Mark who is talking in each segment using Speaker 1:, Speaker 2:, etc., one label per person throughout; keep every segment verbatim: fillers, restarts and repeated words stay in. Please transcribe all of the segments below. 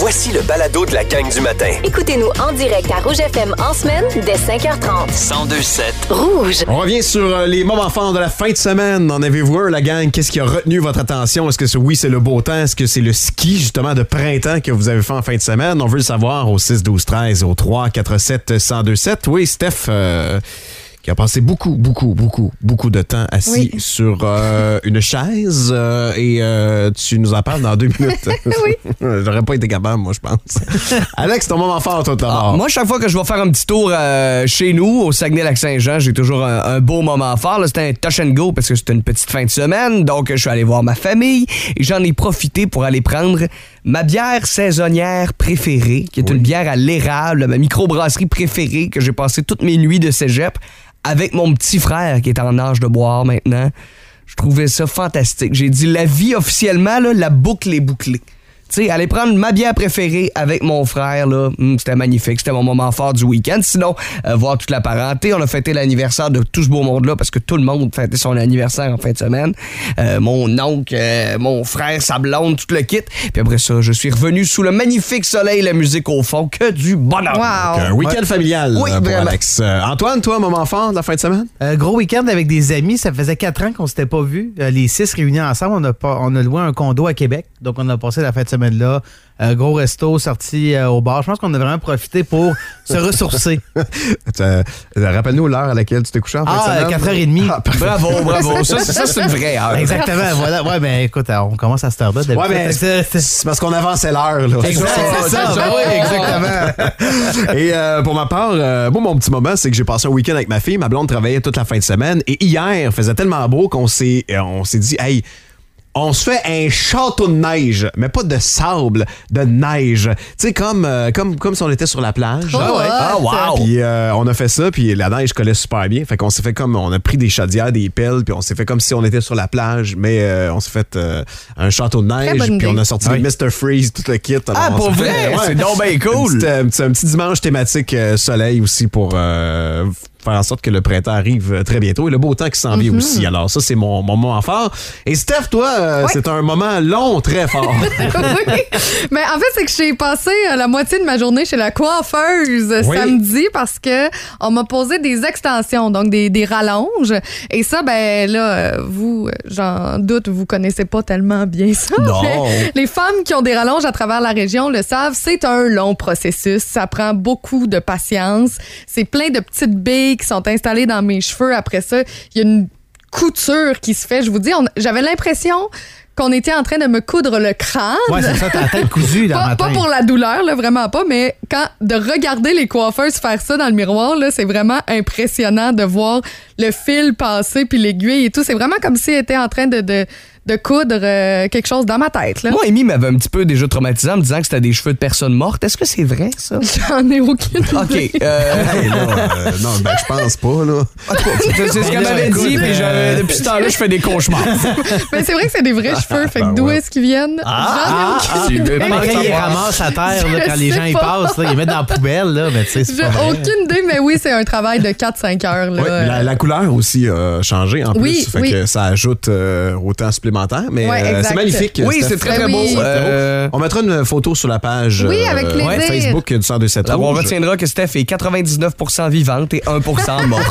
Speaker 1: Voici le balado de la gang du matin.
Speaker 2: Écoutez-nous en direct à Rouge F M en semaine dès cinq heures trente.
Speaker 1: cent deux sept
Speaker 2: Rouge.
Speaker 3: On revient sur euh, les moments forts de la fin de semaine. En avez-vous un, la gang? Qu'est-ce qui a retenu votre attention? Est-ce que c'est, oui, c'est le beau temps? Est-ce que c'est le ski, justement, de printemps que vous avez fait en fin de semaine? On veut le savoir au six douze treize, au trois quatre sept un zéro deux sept. Oui, Steph... Euh qui a passé beaucoup, beaucoup, beaucoup, beaucoup de temps assis oui. sur euh, une chaise euh, et euh, tu nous en parles dans deux minutes.
Speaker 4: Oui.
Speaker 3: J'aurais pas été capable, moi, je pense. Alex, ton moment fort, toi,
Speaker 5: ah, moi, chaque fois que je vais faire un petit tour euh, chez nous, au Saguenay-Lac-Saint-Jean, j'ai toujours un, un beau moment fort. Là, c'était un touch and go parce que c'était une petite fin de semaine. Donc, je suis allé voir ma famille et j'en ai profité pour aller prendre ma bière saisonnière préférée, qui est oui. une bière à l'érable, ma microbrasserie préférée que j'ai passé toutes mes nuits de cégep avec mon petit frère qui est en âge de boire maintenant. Je trouvais ça fantastique. J'ai dit, la vie officiellement, là, la boucle est bouclée. Tu sais, aller prendre ma bière préférée avec mon frère, là, hum, c'était magnifique. C'était mon moment fort du week-end. Sinon, euh, voir toute la parenté. On a fêté l'anniversaire de tout ce beau monde-là parce que tout le monde fêtait son anniversaire en fin de semaine. Euh, mon oncle, euh, mon frère, sa blonde, tout le kit. Puis après ça, je suis revenu sous le magnifique soleil, la musique au fond. Que du bonheur!
Speaker 4: Wow.
Speaker 3: Donc, un week-end
Speaker 5: ouais.
Speaker 3: familial
Speaker 5: oui,
Speaker 3: euh, pour
Speaker 5: vraiment.
Speaker 3: Alex. Euh, Antoine, toi, moment fort de la fin de semaine?
Speaker 6: Euh, gros week-end avec des amis. Ça faisait quatre ans qu'on s'était pas vus. Euh, les six réunis ensemble. On a, pas, on a loué un condo à Québec. Donc, on a passé la fin de semaine là. Euh, gros resto, sorti euh, au bar. Je pense qu'on a vraiment profité pour se ressourcer.
Speaker 3: euh, rappelle-nous l'heure à laquelle tu t'es couché en fin
Speaker 6: ah,
Speaker 3: de semaine.
Speaker 6: quatre heures trente.
Speaker 3: Ah,
Speaker 5: bravo, bravo. Ça, ça, c'est une vraie heure.
Speaker 6: Exactement, voilà. Ouais, ben écoute, on commence à cette heure-là.
Speaker 3: Ouais, ben, c'est, c'est parce qu'on avançait l'heure, là.
Speaker 6: Exact, c'est ça. Ben oui, exactement.
Speaker 3: Et euh, pour ma part, euh, moi, mon petit moment, c'est que j'ai passé un week-end avec ma fille. Ma blonde travaillait toute la fin de semaine. Et hier, il faisait tellement beau qu'on s'est, on s'est dit, hey, on se fait un château de neige, mais pas de sable, de neige. Tu sais, comme, euh, comme, comme si on était sur la plage.
Speaker 4: Oh,
Speaker 3: ah ouais.
Speaker 5: Ah, wow!
Speaker 3: Puis euh, on a fait ça, puis la neige collait super bien. Fait qu'on s'est fait comme, on a pris des chaudières, des pelles, puis on s'est fait comme si on était sur la plage, mais euh, on s'est fait euh, un château de neige, puis on a sorti
Speaker 6: oui.
Speaker 3: le mister Freeze, tout le kit. Alors,
Speaker 5: ah, pour vrai?
Speaker 3: Fait, ouais,
Speaker 5: c'est donc bien cool!
Speaker 3: Un petit, un, petit, un petit dimanche thématique euh, soleil aussi pour... Euh, faire en sorte que le printemps arrive très bientôt et le beau temps qui s'en vient mm-hmm. aussi. Alors ça, c'est mon, mon moment fort. Et Steph, toi, euh, oui. c'est un moment long, très fort.
Speaker 4: Oui. Mais en fait, c'est que j'ai passé la moitié de ma journée chez la coiffeuse oui. samedi parce que on m'a posé des extensions, donc des, des rallonges. Et ça, ben là, vous, j'en doute, vous connaissez pas tellement bien ça.
Speaker 3: Non.
Speaker 4: Les femmes qui ont des rallonges à travers la région le savent, c'est un long processus. Ça prend beaucoup de patience. C'est plein de petites billes qui sont installés dans mes cheveux. Après ça, il y a une couture qui se fait. Je vous dis, on, j'avais l'impression qu'on était en train de me coudre le crâne.
Speaker 6: Ouais, c'est ça, t'as la tête cousue dans le matin.
Speaker 4: Pas pour la douleur, là, vraiment pas, mais quand de regarder les coiffeuses faire ça dans le miroir, là, c'est vraiment impressionnant de voir le fil passer puis l'aiguille et tout. C'est vraiment comme si elle était en train de... de de coudre euh, quelque chose dans ma tête. Là.
Speaker 5: Moi, Amy m'avait un petit peu déjà traumatisé en me disant que c'était des cheveux de personnes mortes. Est-ce que c'est vrai, ça?
Speaker 4: J'en ai aucune idée.
Speaker 5: OK. Euh...
Speaker 3: Hey, là, euh, non, ben, je pense pas, là.
Speaker 5: C'est ce qu'elle m'avait dit, puis euh... depuis ce temps-là, je fais des cauchemars.
Speaker 4: Mais c'est vrai que c'est des vrais cheveux, fait que d'où ouais. est-ce qu'ils viennent?
Speaker 6: Ah,
Speaker 4: J'en ai aucune
Speaker 6: ah,
Speaker 4: idée.
Speaker 6: ah, quand ils ramassent à terre, là, quand les gens y passent, là, ils mettent dans la poubelle, là, mais tu sais, c'est
Speaker 4: J'ai
Speaker 6: pas vrai.
Speaker 4: aucune idée, mais oui, c'est un travail de quatre à cinq heures. Là.
Speaker 3: Oui, la, la couleur aussi a changé en plus,
Speaker 4: oui,
Speaker 3: fait
Speaker 4: oui.
Speaker 3: que ça ajoute euh, au temps supplémentaire, mais
Speaker 4: ouais,
Speaker 3: euh, c'est magnifique.
Speaker 5: Oui, c'est très, très beau.
Speaker 4: Oui.
Speaker 5: Euh...
Speaker 3: On mettra une photo sur la page
Speaker 4: oui, avec
Speaker 3: euh,
Speaker 4: plaisir.
Speaker 3: Facebook du cent deux sept
Speaker 5: Alors, on
Speaker 3: Rouge.
Speaker 5: retiendra que Steph est quatre-vingt-dix-neuf pour cent vivante et un pour cent morte.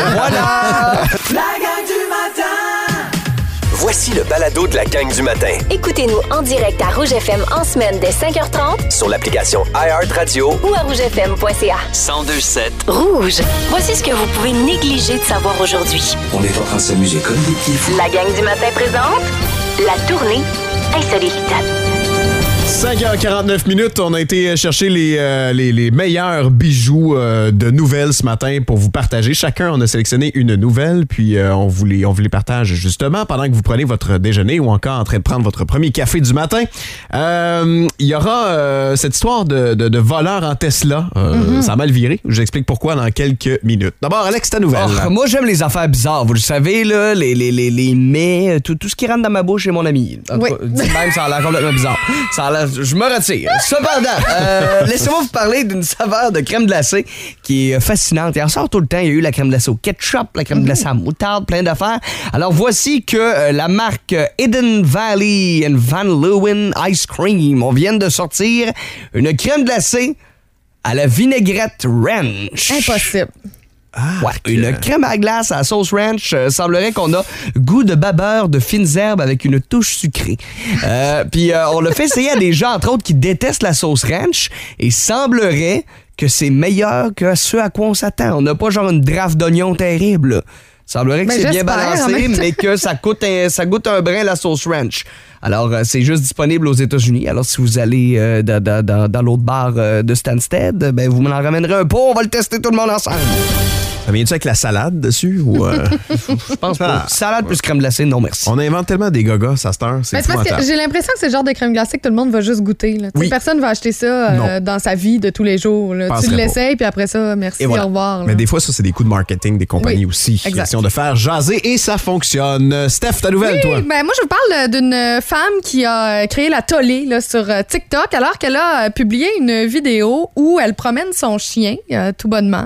Speaker 5: Voilà!
Speaker 1: La gang du matin! Voici le balado de la gang du matin.
Speaker 2: Écoutez-nous en direct à Rouge F M en semaine dès cinq heures trente
Speaker 1: sur l'application iHeartRadio
Speaker 2: ou à rouge f m point c a.
Speaker 1: cent deux sept
Speaker 2: Rouge. Voici ce que vous pouvez négliger de savoir aujourd'hui.
Speaker 1: On est en train de s'amuser comme des petits fous.
Speaker 2: La gang du matin présente la tournée insolite.
Speaker 3: cinq heures quarante-neuf minutes, on a été chercher les, euh, les, les meilleurs bijoux euh, de nouvelles ce matin pour vous partager. Chacun, on a sélectionné une nouvelle, puis euh, on, vous les, on vous les partage justement pendant que vous prenez votre déjeuner ou encore en train de prendre votre premier café du matin. Euh, il y aura euh, cette histoire de, de, de voleur en Tesla. Euh, mm-hmm. Ça a mal viré. Je vous explique pourquoi dans quelques minutes. D'abord, Alex, ta nouvelle.
Speaker 5: Oh, moi, j'aime les affaires bizarres. Vous le savez, là, les, les, les, les mets, tout, tout ce qui rentre dans ma bouche est mon ami. En
Speaker 4: oui.
Speaker 5: tout cas, même, ça a l'air complètement bizarre. Ça a l'air euh, je me retire. Cependant, euh, laissez-moi vous parler d'une saveur de crème glacée qui est fascinante. Il en sort tout le temps. Il y a eu la crème glacée au ketchup, la crème glacée à moutarde, plein d'affaires. Alors, voici que euh, la marque Hidden Valley and Van Leeuwen Ice Cream, on vient de sortir une crème glacée à la vinaigrette ranch.
Speaker 4: Impossible.
Speaker 5: Ah, ouais, une crème à glace à la sauce ranch. Euh, semblerait qu'on a goût de babeur de fines herbes avec une touche sucrée. Euh, Puis euh, on l'a fait essayer à des gens, entre autres, qui détestent la sauce ranch. Et semblerait que c'est meilleur que ce à quoi on s'attend. On n'a pas genre une draft d'oignon terrible. Semblerait que
Speaker 4: Mais
Speaker 5: c'est bien
Speaker 4: j'espère, en
Speaker 5: balancé,
Speaker 4: même temps.
Speaker 5: mais que ça goûte un, ça goûte un brin la sauce ranch. Alors, euh, c'est juste disponible aux États-Unis. Alors, si vous allez euh, dans, dans, dans, dans l'autre bar euh, de Stansted, ben, vous m'en ramènerez un pot. On va le tester tout le monde ensemble.
Speaker 3: Ça vient-tu avec la salade dessus? Ou euh...
Speaker 5: Je pense pas.
Speaker 3: Ah.
Speaker 5: Salade plus crème glacée, non merci.
Speaker 3: On invente tellement des gagas à cette heure. C'est
Speaker 4: Mais c'est parce que
Speaker 3: épouvantable.
Speaker 4: j'ai l'impression que c'est le genre de crème glacée que tout le monde va juste goûter. Là. Tu sais,
Speaker 3: Oui.
Speaker 4: Personne va acheter ça euh,
Speaker 3: Non.
Speaker 4: dans sa vie de tous les jours. Là. Tu
Speaker 3: Penserais
Speaker 4: l'essayes, puis après ça, merci,
Speaker 3: Et voilà.
Speaker 4: au revoir. là.
Speaker 3: Mais des fois, ça, c'est des coups de marketing des compagnies
Speaker 4: Oui,
Speaker 3: aussi.
Speaker 4: exact.
Speaker 3: Question de faire jaser et ça fonctionne. Steph, ta nouvelle, toi?
Speaker 4: Oui, ben moi, je vous parle d'une femme qui a créé la tollée là, sur euh, TikTok alors qu'elle a euh, publié une vidéo où elle promène son chien, euh, tout bonnement,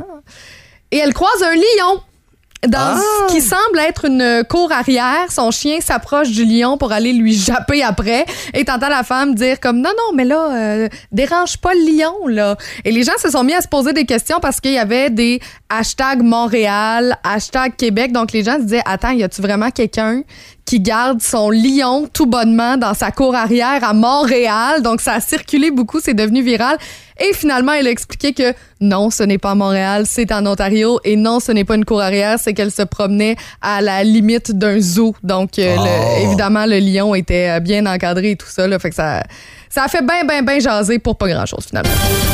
Speaker 4: et elle croise un lion. Dans
Speaker 5: Ah!
Speaker 4: ce qui semble être une cour arrière, son chien s'approche du lion pour aller lui japper après et t'entends la femme dire comme non, non, mais là, euh, dérange pas le lion, là. Et les gens se sont mis à se poser des questions parce qu'il y avait des hashtags Montréal, hashtag Québec. Donc les gens se disaient, attends, y a-tu vraiment quelqu'un qui garde son lion tout bonnement dans sa cour arrière à Montréal? Donc ça a circulé beaucoup, c'est devenu viral. Et finalement, elle a expliqué que non, ce n'est pas à Montréal, c'est en Ontario. Et non, ce n'est pas une cour arrière, c'est qu'elle se promenait à la limite d'un zoo. Donc, euh,
Speaker 3: Oh.
Speaker 4: le- évidemment, le lion était euh, bien encadré et tout ça. Là, fait que ça, ça a fait bien, bien, bien jaser pour pas grand-chose, finalement.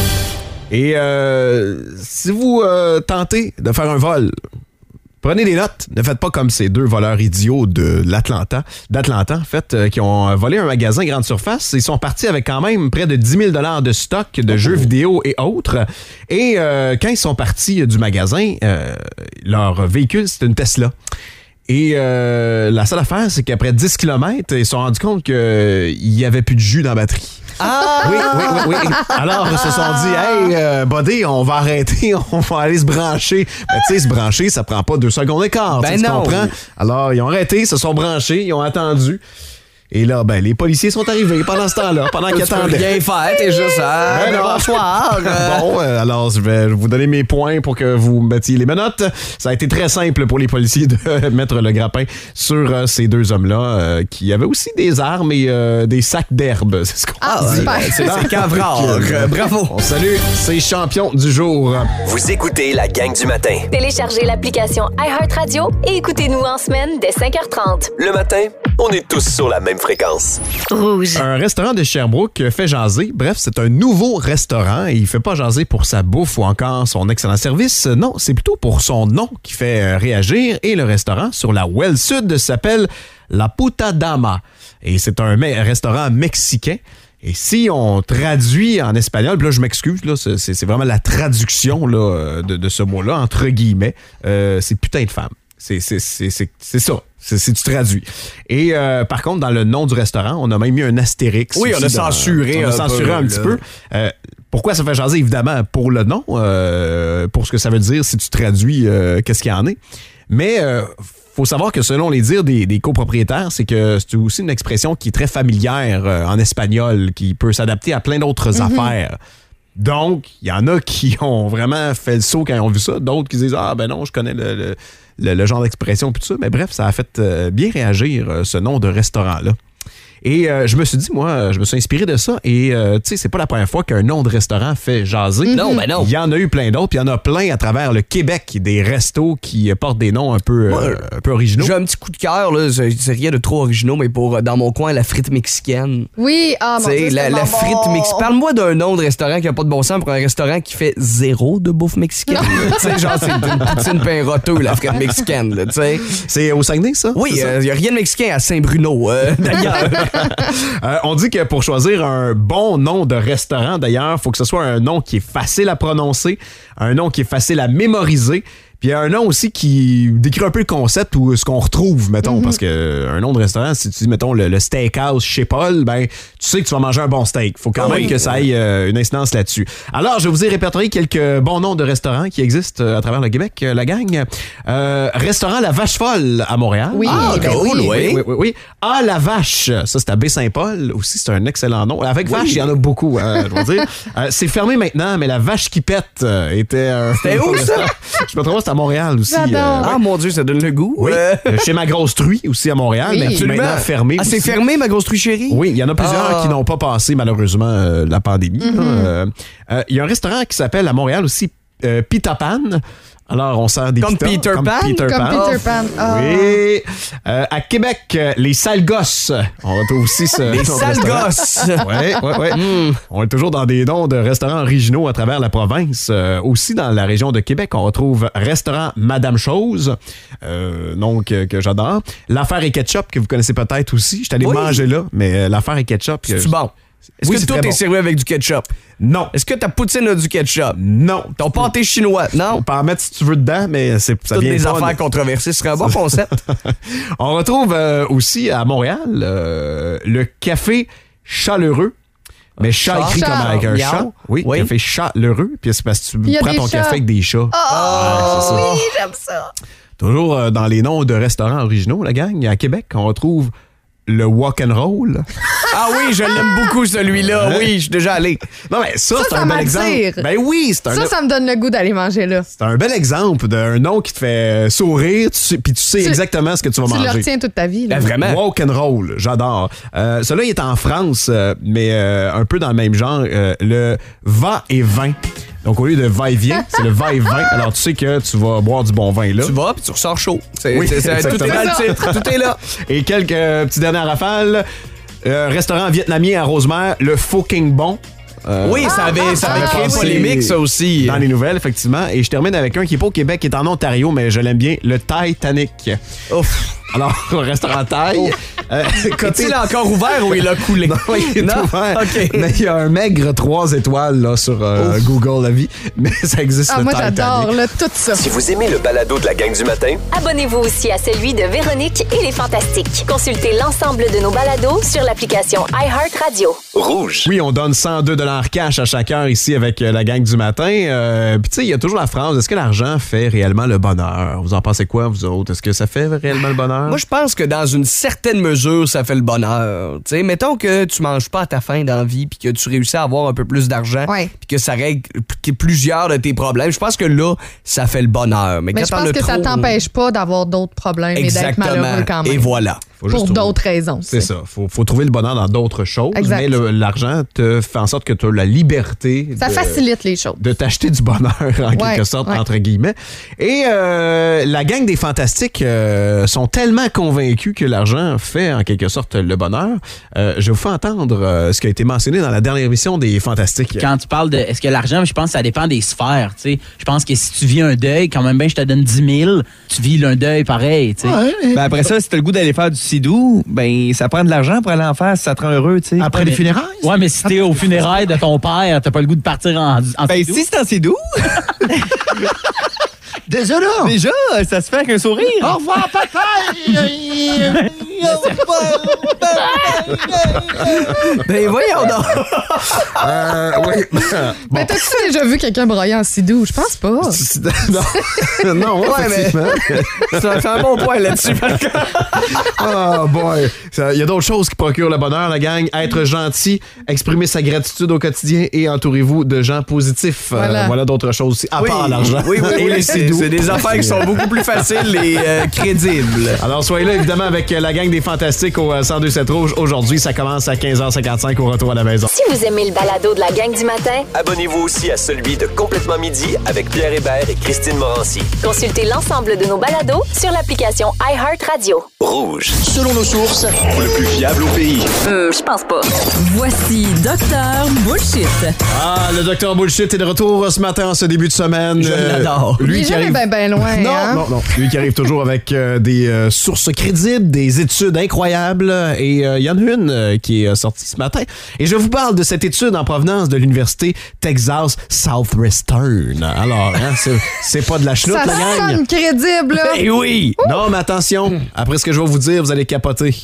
Speaker 3: Et euh, si vous euh, tentez de faire un vol, prenez des notes. Ne faites pas comme ces deux voleurs idiots de l'Atlanta, d'Atlanta, en fait, euh, qui ont volé un magasin grande surface. Ils sont partis avec quand même près de dix mille dollars de stock de jeux vidéo et autres. Et euh, quand ils sont partis du magasin, euh, leur véhicule, c'était une Tesla. Et euh, la seule affaire, c'est qu'après dix kilomètres, ils se sont rendus compte qu'il n'y avait plus de jus dans la batterie.
Speaker 5: Ah!
Speaker 3: Oui, oui, oui, oui. Alors, ils se sont dit, hey, euh, buddy, on va arrêter, on va aller se brancher. Ben, tu sais, se brancher, ça prend pas deux secondes et quart.
Speaker 5: Ben
Speaker 3: tu sais, tu
Speaker 5: non.
Speaker 3: comprends? Alors, ils ont arrêté, se sont branchés, ils ont attendu. Et là, ben, les policiers sont arrivés pendant ce temps-là, pendant qu'ils
Speaker 5: Tu peux
Speaker 3: attendaient.
Speaker 5: rien faire, t'es juste ah,
Speaker 3: Ben non.
Speaker 5: bonsoir. Euh,
Speaker 3: Bon, euh, alors je vais vous donner mes points pour que vous mettiez les menottes. Ça a été très simple pour les policiers de mettre le grappin sur euh, ces deux hommes-là euh, qui avaient aussi des armes et euh, des sacs d'herbe. C'est ce qu'on
Speaker 4: Ah,
Speaker 3: dit.
Speaker 4: super.
Speaker 5: c'est c'est cavrard. Euh, Bravo.
Speaker 3: On salue ces champions du jour.
Speaker 1: Vous écoutez la gang du matin.
Speaker 2: Téléchargez l'application iHeartRadio et écoutez-nous en semaine dès cinq heures trente.
Speaker 1: Le matin, on est tous sur la même fréquence.
Speaker 2: Rouge.
Speaker 3: Un restaurant de Sherbrooke fait jaser. Bref, c'est un nouveau restaurant et il fait pas jaser pour sa bouffe ou encore son excellent service. Non, c'est plutôt pour son nom qui fait euh, réagir. Et le restaurant sur la Well Sud s'appelle La Puta Dama. Et c'est un me- restaurant mexicain. Et si on traduit en espagnol, puis là je m'excuse, là, c'est, c'est vraiment la traduction là, de, de ce mot-là, entre guillemets, euh, c'est putain de femme. C'est, c'est, c'est, c'est, c'est ça. C'est, si tu traduis. Et euh, par contre, dans le nom du restaurant, on a même mis un astérix.
Speaker 5: Oui, on a
Speaker 3: aussi dans-
Speaker 5: censuré
Speaker 3: On a
Speaker 5: un
Speaker 3: censuré
Speaker 5: peu,
Speaker 3: un petit
Speaker 5: là.
Speaker 3: peu. Euh, pourquoi ça fait jaser? Évidemment, pour le nom, euh, pour ce que ça veut dire si tu traduis euh, qu'est-ce qu'il y en est. Mais euh, faut savoir que selon les dires des, des copropriétaires, c'est que c'est aussi une expression qui est très familière euh, en espagnol, qui peut s'adapter à plein d'autres affaires. Donc, il y en a qui ont vraiment fait le saut quand ils ont vu ça. D'autres qui disent « Ah, ben non, je connais le, le, le, le genre d'expression. » Puis tout ça. Mais bref, ça a fait euh, bien réagir, euh, ce nom de restaurant-là. Et euh, je me suis dit, moi, je me suis inspiré de ça. Et euh, tu sais, c'est pas la première fois qu'un nom de restaurant fait jaser.
Speaker 5: Non, ben non.
Speaker 3: Il y en a eu plein d'autres. Puis il y en a plein à travers le Québec, des restos qui portent des noms un peu,
Speaker 5: Moi,
Speaker 3: euh, un peu originaux.
Speaker 5: J'ai un petit coup de cœur, là. C'est c'est rien de trop originaux, mais pour euh, dans mon coin, la frite mexicaine.
Speaker 4: Oui, ah mon
Speaker 5: Tu sais,
Speaker 4: Dieu, c'est
Speaker 5: la, la
Speaker 4: tellement
Speaker 5: frite
Speaker 4: bon.
Speaker 5: mexicaine. Parle-moi d'un nom de restaurant qui a pas de bon sens pour un restaurant qui fait zéro de bouffe mexicaine. Tu sais, genre, c'est une poutine pain roteux, la frite mexicaine, là, tu sais.
Speaker 3: C'est au Saguenay, ça?
Speaker 5: Oui, il
Speaker 3: C'est ça?
Speaker 5: n'y a rien de mexicain à Saint-Bruno, euh, d'ailleurs.
Speaker 3: Euh, on dit que pour choisir un bon nom de restaurant, d'ailleurs, il faut que ce soit un nom qui est facile à prononcer, un nom qui est facile à mémoriser, Puis il y a un nom aussi qui décrit un peu le concept ou ce qu'on retrouve, mettons,
Speaker 4: Mm-hmm.
Speaker 3: parce que un nom de restaurant, si tu dis, mettons, le, le steakhouse chez Paul, ben, tu sais que tu vas manger un bon steak. Faut quand
Speaker 5: Oui.
Speaker 3: même que ça ait euh, une incidence là-dessus. Alors, je vous ai répertorié quelques bons noms de restaurants qui existent euh, à travers le Québec, euh, la gang. Euh, restaurant La Vache Folle à Montréal.
Speaker 4: Oui,
Speaker 5: Ah,
Speaker 4: ben
Speaker 5: cool,
Speaker 4: oui.
Speaker 5: oui.
Speaker 3: Oui, oui, oui. Ah, la vache. Ça, c'est à Baie-Saint-Paul. Aussi, c'est un excellent nom. Avec vache, il y en a beaucoup, hein, je dois dire. Euh, c'est fermé maintenant, mais la vache qui pète euh, était... un
Speaker 5: C'était où, ça?
Speaker 3: Je me trompe, c'est à Montréal aussi.
Speaker 4: J'adore.
Speaker 5: Ah, mon Dieu, ça donne le goût.
Speaker 3: oui.
Speaker 5: Euh,
Speaker 3: Euh, Chez Ma Grosse Truie aussi à Montréal,
Speaker 4: Oui.
Speaker 3: mais qui est
Speaker 5: absolument.
Speaker 3: maintenant fermé.
Speaker 5: Ah, c'est
Speaker 3: aussi.
Speaker 5: fermé, ma grosse truie chérie?
Speaker 3: Oui, il y en a plusieurs
Speaker 5: Ah.
Speaker 3: qui n'ont pas passé malheureusement euh, la pandémie. là. Euh, euh, Il y a un restaurant qui s'appelle à Montréal aussi euh, Pita Pan. Alors, on sert des
Speaker 5: Comme
Speaker 3: pitas,
Speaker 5: Peter
Speaker 3: comme
Speaker 5: Pan?
Speaker 3: Peter
Speaker 4: Comme
Speaker 3: Pan.
Speaker 4: Peter Pan. Ah.
Speaker 3: Oui. Euh, à Québec, euh, les sales gosses. On retrouve aussi ce
Speaker 5: Les
Speaker 3: ce
Speaker 5: sales
Speaker 3: restaurant.
Speaker 5: gosses!
Speaker 3: Ouais, ouais, ouais.
Speaker 5: Mm.
Speaker 3: On est toujours dans des noms de restaurants originaux à travers la province. Euh, aussi dans la région de Québec, on retrouve restaurant Madame Chose, euh, nom que, que j'adore. L'affaire et ketchup que vous connaissez peut-être aussi. Je suis allé
Speaker 5: Oui.
Speaker 3: manger là, mais euh, l'affaire et ketchup. que-
Speaker 5: C'est-tu bon? Est-ce
Speaker 3: Oui,
Speaker 5: que
Speaker 3: c'est
Speaker 5: tout
Speaker 3: très
Speaker 5: est
Speaker 3: bon.
Speaker 5: servi avec du ketchup?
Speaker 3: Non,
Speaker 5: Est-ce que ta poutine a du ketchup?
Speaker 3: non.
Speaker 5: Ton pâté chinois? Non?
Speaker 3: On peut en mettre si tu veux dedans, mais c'est, ça
Speaker 5: Toutes
Speaker 3: vient
Speaker 5: des
Speaker 3: pas.
Speaker 5: affaires controversées. Ce serait un bon concept.
Speaker 3: On retrouve euh, aussi à Montréal euh, le café chaleureux. Mais chat
Speaker 5: Chat.
Speaker 3: écrit
Speaker 4: Chat.
Speaker 3: comme avec un
Speaker 5: Miaou.
Speaker 3: chat. Oui,
Speaker 5: Oui.
Speaker 3: café chaleureux. Puis c'est parce que
Speaker 4: Il
Speaker 3: tu
Speaker 4: y a
Speaker 3: prends
Speaker 4: des
Speaker 3: ton
Speaker 4: chats.
Speaker 3: café avec des chats. Ouais, c'est ça.
Speaker 4: Oui, j'aime ça.
Speaker 3: Toujours euh, dans les noms de restaurants originaux, la gang. À Québec, on retrouve le walk and roll.
Speaker 5: Ah oui, je l'aime beaucoup, celui-là.
Speaker 3: Hein?
Speaker 5: Oui, je suis déjà allé.
Speaker 3: Non, mais ça,
Speaker 4: Ça,
Speaker 3: c'est
Speaker 4: ça
Speaker 3: un bel
Speaker 4: m'attire.
Speaker 3: exemple. Ben oui, c'est un,
Speaker 4: Ça, ça me donne le goût d'aller manger là.
Speaker 3: c'est un bel exemple d'un nom qui te fait sourire, tu sais- puis tu sais
Speaker 4: Tu-
Speaker 3: exactement ce que tu vas
Speaker 4: Tu le
Speaker 3: manger.
Speaker 4: retiens toute ta vie. Là.
Speaker 5: Ben, vraiment.
Speaker 3: Walk and roll, j'adore. Euh, Celui-là, il est en France, euh, mais euh, un peu dans le même genre. euh, le va et vin. Donc, au lieu de va-et-vient, c'est le va-et-vin. Alors, tu sais que tu vas boire du bon vin là.
Speaker 5: Tu vas, puis tu ressors chaud. C'est,
Speaker 3: Oui,
Speaker 5: c'est- c'est- tout est
Speaker 3: exactement.
Speaker 5: dans le titre. Tout est là.
Speaker 3: Et quelques euh, petits derniers rafales. Euh, restaurant vietnamien à Rosemère, le Pho King Bon. Euh,
Speaker 5: Oui, ça avait, ça avait
Speaker 3: ah,
Speaker 5: créé
Speaker 3: oui.
Speaker 5: polémique, ça aussi.
Speaker 3: Dans les nouvelles, effectivement. Et je termine avec un qui n'est pas au Québec, qui est en Ontario, mais je l'aime bien, le Titanic.
Speaker 5: Ouf.
Speaker 3: Alors, restaurant Thaï. Euh, côté-
Speaker 5: Est-il encore ouvert ou il a coulé?
Speaker 3: Non, il est
Speaker 5: Non?
Speaker 3: ouvert.
Speaker 5: OK.
Speaker 3: Mais il y a un maigre trois étoiles là, sur euh, Google la vie. Mais ça existe
Speaker 4: Ah,
Speaker 3: le
Speaker 4: moi,
Speaker 3: Titanic.
Speaker 4: j'adore là, tout ça.
Speaker 1: Si vous aimez le balado de la gang du matin,
Speaker 2: Abonnez-vous aussi à celui de Véronique et les Fantastiques. Consultez l'ensemble de nos balados sur l'application iHeartRadio.
Speaker 1: rouge.
Speaker 3: Oui, on donne cent deux dollars cash à chaque heure ici avec euh, la gang du matin. Euh, Puis tu sais, il y a toujours la phrase, est-ce que l'argent fait réellement le bonheur? Vous en pensez quoi, vous autres? Est-ce que ça fait réellement le bonheur?
Speaker 5: Moi, je pense que dans une certaine mesure, ça fait le bonheur. Tu sais, mettons que tu manges pas à ta faim dans la vie puis que tu réussis à avoir un peu plus d'argent
Speaker 4: Ouais.
Speaker 5: puis que ça règle p- plusieurs de tes problèmes. Je pense que là, ça fait le bonheur. Mais,
Speaker 4: Mais
Speaker 5: quand
Speaker 4: je
Speaker 5: t'en
Speaker 4: pense
Speaker 5: as
Speaker 4: que ça
Speaker 5: trop-
Speaker 4: t'empêche pas d'avoir d'autres problèmes et d'être
Speaker 5: Exactement.
Speaker 4: malheureux quand même.
Speaker 5: Et voilà.
Speaker 3: Faut juste
Speaker 4: Pour
Speaker 3: trouver-
Speaker 4: d'autres raisons.
Speaker 3: C'est ça. Faut, faut trouver le bonheur dans d'autres choses.
Speaker 4: Exact.
Speaker 3: Mais le- l'argent te fait en sorte que tu as la liberté
Speaker 4: Ça
Speaker 3: de,
Speaker 4: facilite les choses.
Speaker 3: de t'acheter du bonheur, en
Speaker 4: Ouais,
Speaker 3: quelque sorte,
Speaker 4: ouais.
Speaker 3: entre guillemets. Et euh, la gang des Fantastiques euh, sont tellement convaincus que l'argent fait, en quelque sorte, le bonheur. Euh, je vous fais entendre euh, ce qui a été mentionné dans la dernière émission des Fantastiques.
Speaker 7: Quand tu parles de est-ce que l'argent, je pense que ça dépend des sphères. Tu sais. Je pense que si tu vis un deuil, quand même, ben, je te donne dix mille, tu vis un deuil pareil. Tu sais.
Speaker 8: Ben après ça, si t'as le goût d'aller faire du sidou, ben ça prend de l'argent pour aller en faire si ça te rend heureux, tu sais.
Speaker 6: Après
Speaker 7: Ouais,
Speaker 6: les
Speaker 7: mais-
Speaker 6: funérailles?
Speaker 7: Ouais, mais si t'es au funérailles de ton père, t'as pas le goût de partir en, en
Speaker 8: Ben
Speaker 7: sidou.
Speaker 8: si c'est en sidou,
Speaker 6: Désolé!
Speaker 8: déjà, ça se fait avec un sourire.
Speaker 6: Au revoir, papa!
Speaker 5: Ben voyons donc.
Speaker 3: Euh, oui.
Speaker 4: Mais t'as-tu déjà vu quelqu'un broyer en sidou? Je pense pas.
Speaker 3: non, non
Speaker 5: Ouais, mais-
Speaker 3: effectivement.
Speaker 5: Ça fait un bon point là-dessus. par contre.
Speaker 3: Oh boy. Il y a d'autres choses qui procurent le bonheur, la gang. Être gentil, exprimer sa gratitude au quotidien et entourez-vous de gens positifs. Euh,
Speaker 4: Voilà.
Speaker 3: voilà d'autres choses aussi, à
Speaker 5: Oui,
Speaker 3: part l'argent.
Speaker 5: oui, oui,
Speaker 3: Et
Speaker 5: oui,
Speaker 3: les
Speaker 5: c'est,
Speaker 3: sidous.
Speaker 5: c'est des affaires qui sont beaucoup plus faciles et euh, crédibles.
Speaker 3: Alors, soyez là, évidemment, avec la gang des Fantastiques au euh, cent deux sept Rouge. Aujourd'hui, ça commence à quinze heures cinquante-cinq au retour à la maison.
Speaker 2: Si vous aimez le balado de la gang du matin,
Speaker 1: Abonnez-vous aussi à celui de Complètement Midi avec Pierre Hébert et Christine Morancy.
Speaker 2: consultez l'ensemble de nos balados sur l'application iHeartRadio.
Speaker 1: Rouge.
Speaker 9: Selon nos sources,
Speaker 1: Le plus fiable au pays.
Speaker 2: Euh, je pense pas.
Speaker 10: Voici Docteur Bullshit.
Speaker 3: Ah, le docteur Bullshit est de retour ce matin, en ce début de semaine.
Speaker 5: Je
Speaker 3: Euh,
Speaker 5: l'adore.
Speaker 3: Lui
Speaker 4: Il est
Speaker 3: qui
Speaker 4: jamais
Speaker 3: arrive...
Speaker 4: ben, ben loin.
Speaker 3: Non,
Speaker 4: hein?
Speaker 3: non, non. Lui qui arrive toujours avec euh, des euh, sources crédibles, des études études incroyables et il euh, y en a une euh, qui est sortie ce matin. Et je vous parle de cette étude en provenance de l'Université Texas Southwestern. Alors, hein, c'est, c'est pas de la chenoute,
Speaker 4: Ça
Speaker 3: la gang.
Speaker 4: sonne crédible, là.
Speaker 5: Eh oui!
Speaker 3: Non, mais attention, après ce que je vais vous dire, vous allez capoter.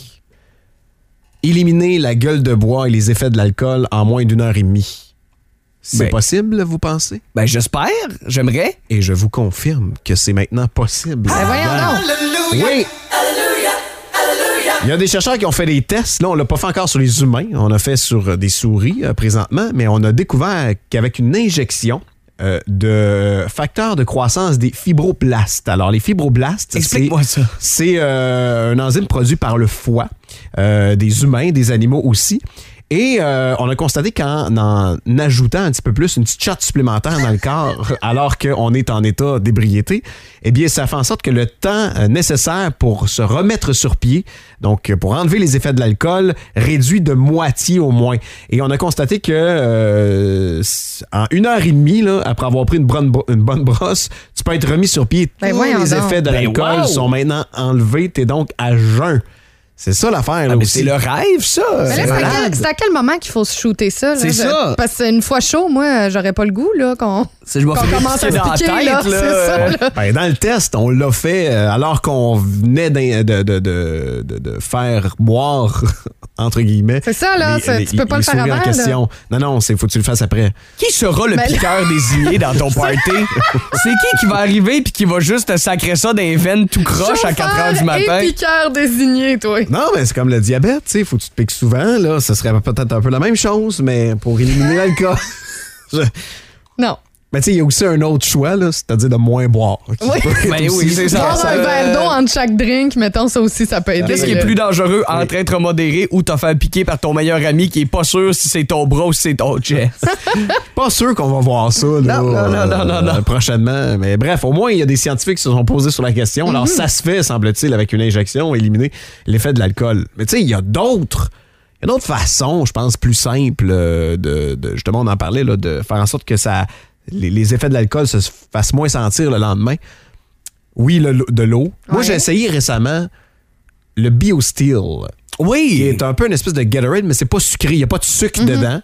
Speaker 3: Éliminer la gueule de bois et les effets de l'alcool en moins d'une heure et demie. C'est
Speaker 5: Ben,
Speaker 3: possible, vous pensez?
Speaker 5: Ben, j'espère. J'aimerais.
Speaker 3: Et je vous confirme que c'est maintenant possible.
Speaker 4: Ben voyons donc.
Speaker 3: Oui! Il y a des chercheurs qui ont fait des tests. Là, on l'a pas fait encore sur les humains. On l'a fait sur des souris euh, présentement, mais on a découvert qu'avec une injection euh, de facteurs de croissance des fibroblastes. Alors, les fibroblastes,
Speaker 5: Explique-moi
Speaker 3: c'est,
Speaker 5: ça.
Speaker 3: c'est euh, un enzyme produit par le foie euh, des humains, des animaux aussi. Et euh, on a constaté qu'en en ajoutant un petit peu plus, une petite shot supplémentaire dans le corps, alors qu'on est en état d'ébriété, eh bien, ça fait en sorte que le temps nécessaire pour se remettre sur pied, donc pour enlever les effets de l'alcool, réduit de moitié au moins. Et on a constaté que euh, en une heure et demie, là, après avoir pris une bonne, une bonne brosse, tu peux être remis sur pied.
Speaker 4: Ben
Speaker 3: Tous
Speaker 4: voyons
Speaker 3: les
Speaker 4: donc.
Speaker 3: effets de
Speaker 5: Ben
Speaker 3: l'alcool
Speaker 5: wow.
Speaker 3: sont maintenant enlevés. T'es donc à jeun. C'est ça l'affaire, là,
Speaker 5: Ah, mais
Speaker 3: aussi.
Speaker 5: c'est le rêve, ça.
Speaker 4: Mais là,
Speaker 3: C'est
Speaker 4: c'est à,
Speaker 3: malade.
Speaker 4: quel, c'est à quel moment qu'il faut se shooter ça? Là?
Speaker 5: C'est
Speaker 4: Je-
Speaker 5: ça.
Speaker 4: Parce qu'une fois chaud, moi, j'aurais pas le goût là, qu'on,
Speaker 5: C'est- je vais
Speaker 4: qu'on
Speaker 5: faire
Speaker 4: commence à
Speaker 5: piquer
Speaker 4: se
Speaker 5: dans la
Speaker 4: piquer.
Speaker 5: tête,
Speaker 4: là,
Speaker 5: là.
Speaker 4: c'est ça, là.
Speaker 3: Ben, dans le test, on l'a fait euh, alors qu'on venait d'in- de, de, de, de, de faire boire, entre guillemets.
Speaker 4: C'est ça, là.
Speaker 3: les-
Speaker 4: c'est-
Speaker 3: les-
Speaker 4: tu peux pas
Speaker 3: les
Speaker 4: le faire
Speaker 3: souris en
Speaker 4: avant.
Speaker 3: question. Non, non, c'est faut que tu le fasses après.
Speaker 5: Qui sera le
Speaker 4: Ben,
Speaker 5: piqueur désigné dans ton party? C'est qui qui va arriver puis qui va juste te sacrer ça dans les veines tout croche à quatre heures du matin?
Speaker 4: Et piqueur désigné, toi.
Speaker 3: Non, mais c'est comme le diabète, tu sais, faut que tu te piques souvent, là. Ce serait peut-être un peu la même chose, mais pour éliminer l'alcool. Je-
Speaker 4: Non.
Speaker 3: Mais tu sais, il y a aussi un autre choix, là, c'est-à-dire de moins boire. qui
Speaker 4: Oui.
Speaker 3: peut être
Speaker 5: Ben oui,
Speaker 3: aussi-
Speaker 5: c'est ça.
Speaker 4: Boire
Speaker 5: ça,
Speaker 4: un
Speaker 5: euh,
Speaker 4: verre d'eau entre chaque drink, mettons, ça aussi, ça peut aider.
Speaker 5: Qu'est-ce qui est
Speaker 4: là.
Speaker 5: plus dangereux entre être modéré ou te faire piquer par ton meilleur ami qui est pas sûr si c'est ton bras ou si c'est ton chest?
Speaker 3: Pas sûr qu'on va voir ça là,
Speaker 5: Non, non, non, non, non, non.
Speaker 3: euh, prochainement. Mais bref, au moins, il y a des scientifiques qui se sont posés sur la question. Alors, ça se fait, semble-t-il, avec une injection, éliminer l'effet de l'alcool. Mais tu sais, il y a d'autres... Il y a d'autres façons, je pense, plus simples euh, de, de... Justement, on en parlait, là, de faire en sorte que ça... Les, les effets de l'alcool se fassent moins sentir le lendemain. Oui, le- de l'eau. Moi,
Speaker 4: Ouais.
Speaker 3: j'ai essayé récemment le BioSteel. Qui
Speaker 5: Oui!
Speaker 3: est un peu une espèce de Gatorade, mais c'est pas sucré. Il n'y a pas de sucre
Speaker 4: Mhm.
Speaker 3: dedans.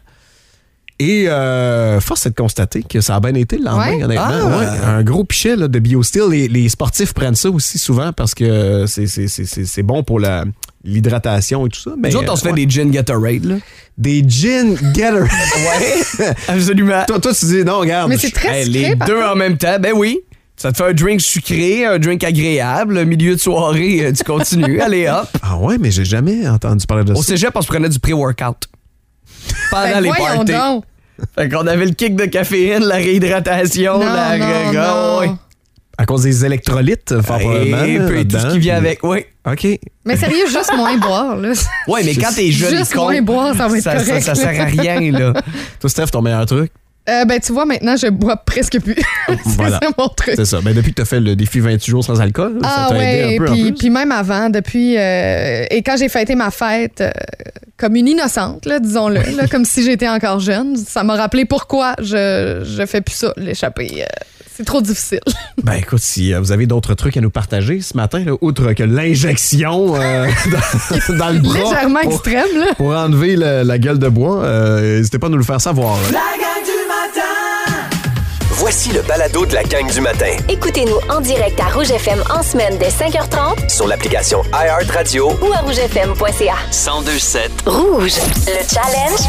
Speaker 3: Et euh, force est de constater que ça a bien été le lendemain,
Speaker 4: Ouais?
Speaker 3: honnêtement.
Speaker 5: Ah!
Speaker 3: Ouais, un gros pichet là, de BioSteel. Les, les sportifs prennent ça aussi souvent parce que c'est, c'est, c'est, c'est, c'est bon pour la, l'hydratation et tout ça. Mais,
Speaker 5: Nous autres, on se fait
Speaker 3: ouais.
Speaker 5: des gin Gatorade, là.
Speaker 3: Des gin Gatorade.
Speaker 5: Ouais, absolument.
Speaker 3: toi, toi, tu dis non, regarde.
Speaker 4: Mais c'est très
Speaker 5: Hey,
Speaker 4: sucré,
Speaker 5: les
Speaker 4: par
Speaker 5: deux
Speaker 4: contre.
Speaker 5: en même temps, ben oui. Ça te fait un drink sucré, un drink agréable, milieu de soirée, euh, tu continues, allez hop.
Speaker 3: Ah ouais, mais j'ai jamais entendu parler de
Speaker 5: Au
Speaker 3: ça.
Speaker 5: cégep, on se prenait du pré-workout. Pendant
Speaker 4: Ben,
Speaker 5: les
Speaker 4: voyons
Speaker 5: parties.
Speaker 4: donc.
Speaker 5: Fait qu'on avait le kick de caféine, la réhydratation,
Speaker 4: Non,
Speaker 5: la...
Speaker 4: non,
Speaker 5: Ah, ouais.
Speaker 4: non.
Speaker 3: À cause des électrolytes, fort probablement.
Speaker 5: Et, puis, tout ce qui vient avec, oui.
Speaker 3: OK.
Speaker 4: Mais sérieux, juste moins boire, là.
Speaker 5: Ouais, mais quand t'es jeune
Speaker 4: Juste
Speaker 5: et con,
Speaker 4: moins boire, ça va être
Speaker 5: ça, ça,
Speaker 4: correct.
Speaker 5: ça sert à rien, là.
Speaker 3: Toi, Steph, ton meilleur truc?
Speaker 4: Euh, ben, tu vois, maintenant, je bois presque plus. c'est
Speaker 3: Voilà.
Speaker 4: ça mon truc.
Speaker 3: C'est ça. Ben, depuis que tu as fait le défi vingt-huit jours sans alcool,
Speaker 4: Ah
Speaker 3: ça t'a aidé
Speaker 4: ouais,
Speaker 3: un peu en
Speaker 4: puis,
Speaker 3: plus.
Speaker 4: puis même avant, depuis... euh, et quand j'ai fêté ma fête euh, comme une innocente, là, disons-le, là, comme si j'étais encore jeune, ça m'a rappelé pourquoi je, je fais plus ça, l'échappée. euh, c'est trop difficile.
Speaker 3: Ben écoute, si euh, vous avez d'autres trucs à nous partager ce matin, là, outre que l'injection euh, dans, dans le bras
Speaker 4: Légèrement
Speaker 3: pour,
Speaker 4: extrême, là.
Speaker 3: pour enlever le- la gueule de bois, euh, n'hésitez pas à nous le faire savoir.
Speaker 1: La gang du matin! Voici le balado de la gang du matin
Speaker 2: Écoutez-nous en direct à Rouge F M en semaine dès cinq heures trente
Speaker 1: sur l'application iHeartRadio
Speaker 2: ou à rouge f m point c a.
Speaker 1: cent deux sept.
Speaker 2: Rouge, le challenge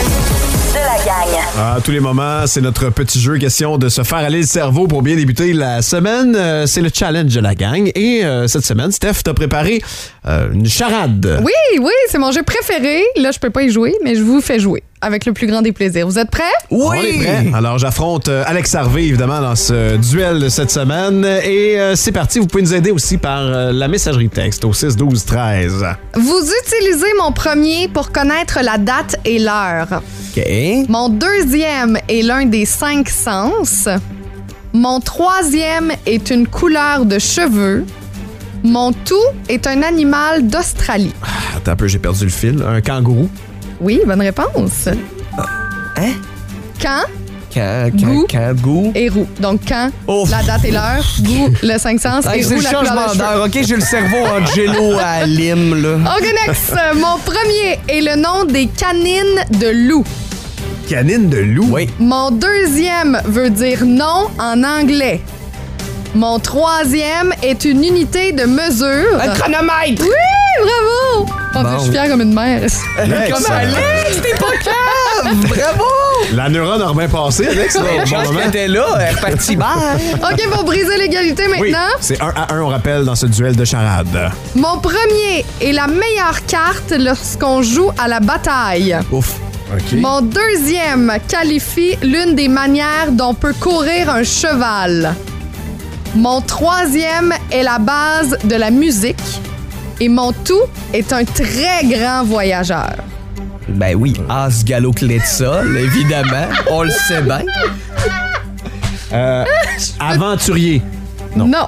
Speaker 2: de la gang.
Speaker 3: À tous les moments, c'est notre petit jeu, question de se faire aller le cerveau pour bien débuter la semaine. Euh, c'est le challenge de la gang. Et euh, cette semaine, Steph t'a préparé euh, une charade.
Speaker 4: Oui, oui, c'est mon jeu préféré. Là, je peux pas y jouer, mais je vous fais jouer avec le plus grand des plaisirs. Vous êtes prêts?
Speaker 3: On est prêt. Alors, j'affronte euh, Alex Harvey, évidemment, dans ce duel de cette semaine. Et euh, c'est parti. Vous pouvez nous aider aussi par euh, la messagerie texte au six douze treize.
Speaker 4: Vous utilisez mon premier pour connaître la date et l'heure.
Speaker 5: OK.
Speaker 4: Mon deuxième est l'un des cinq sens. Mon troisième est une couleur de cheveux. Mon tout est un animal d'Australie.
Speaker 3: Attends un peu, j'ai perdu le fil. Un kangourou.
Speaker 4: Oui, bonne réponse.
Speaker 5: Hein?
Speaker 4: Quand
Speaker 5: Quand, quand,
Speaker 4: goût
Speaker 5: quand, goût.
Speaker 4: et roux. Donc, quand,
Speaker 5: Ouf.
Speaker 4: la date et l'heure, goût, le cinq sens
Speaker 5: Hey,
Speaker 4: et
Speaker 5: c'est
Speaker 4: roux,
Speaker 5: le
Speaker 4: la couleur
Speaker 5: changement
Speaker 4: de cheveux.
Speaker 5: d'heure. OK, j'ai le cerveau en jello à lime, là.
Speaker 4: OK, next. Mon premier est le nom des canines de loup.
Speaker 3: Canine de loup?
Speaker 5: Oui.
Speaker 4: Mon deuxième veut dire non en anglais. Mon troisième est une unité de mesure.
Speaker 5: Un chronomètre!
Speaker 4: Oui, bravo! Oh,
Speaker 5: Bon.
Speaker 4: je suis fière comme une mère.
Speaker 5: Comme Alex, t'es pas cave! Bravo!
Speaker 3: La neurone a bien passé, Alex. là, au
Speaker 5: Je
Speaker 3: bon
Speaker 5: pense
Speaker 3: moment.
Speaker 5: qu'elle était là, elle est repartie mal.
Speaker 4: OK, pour briser l'égalité
Speaker 3: Oui,
Speaker 4: maintenant.
Speaker 3: c'est un à un, on rappelle, dans ce duel de charade.
Speaker 4: Mon premier est la meilleure carte lorsqu'on joue à la bataille.
Speaker 3: Ouf. OK.
Speaker 4: Mon deuxième qualifie l'une des manières dont peut courir un cheval. Mon troisième est la base de la musique. Et mon tout est un très grand voyageur.
Speaker 5: Ben oui, As Gallo Kletsol, évidemment. On le sait bien.
Speaker 3: Euh, aventurier. Non.
Speaker 4: Non.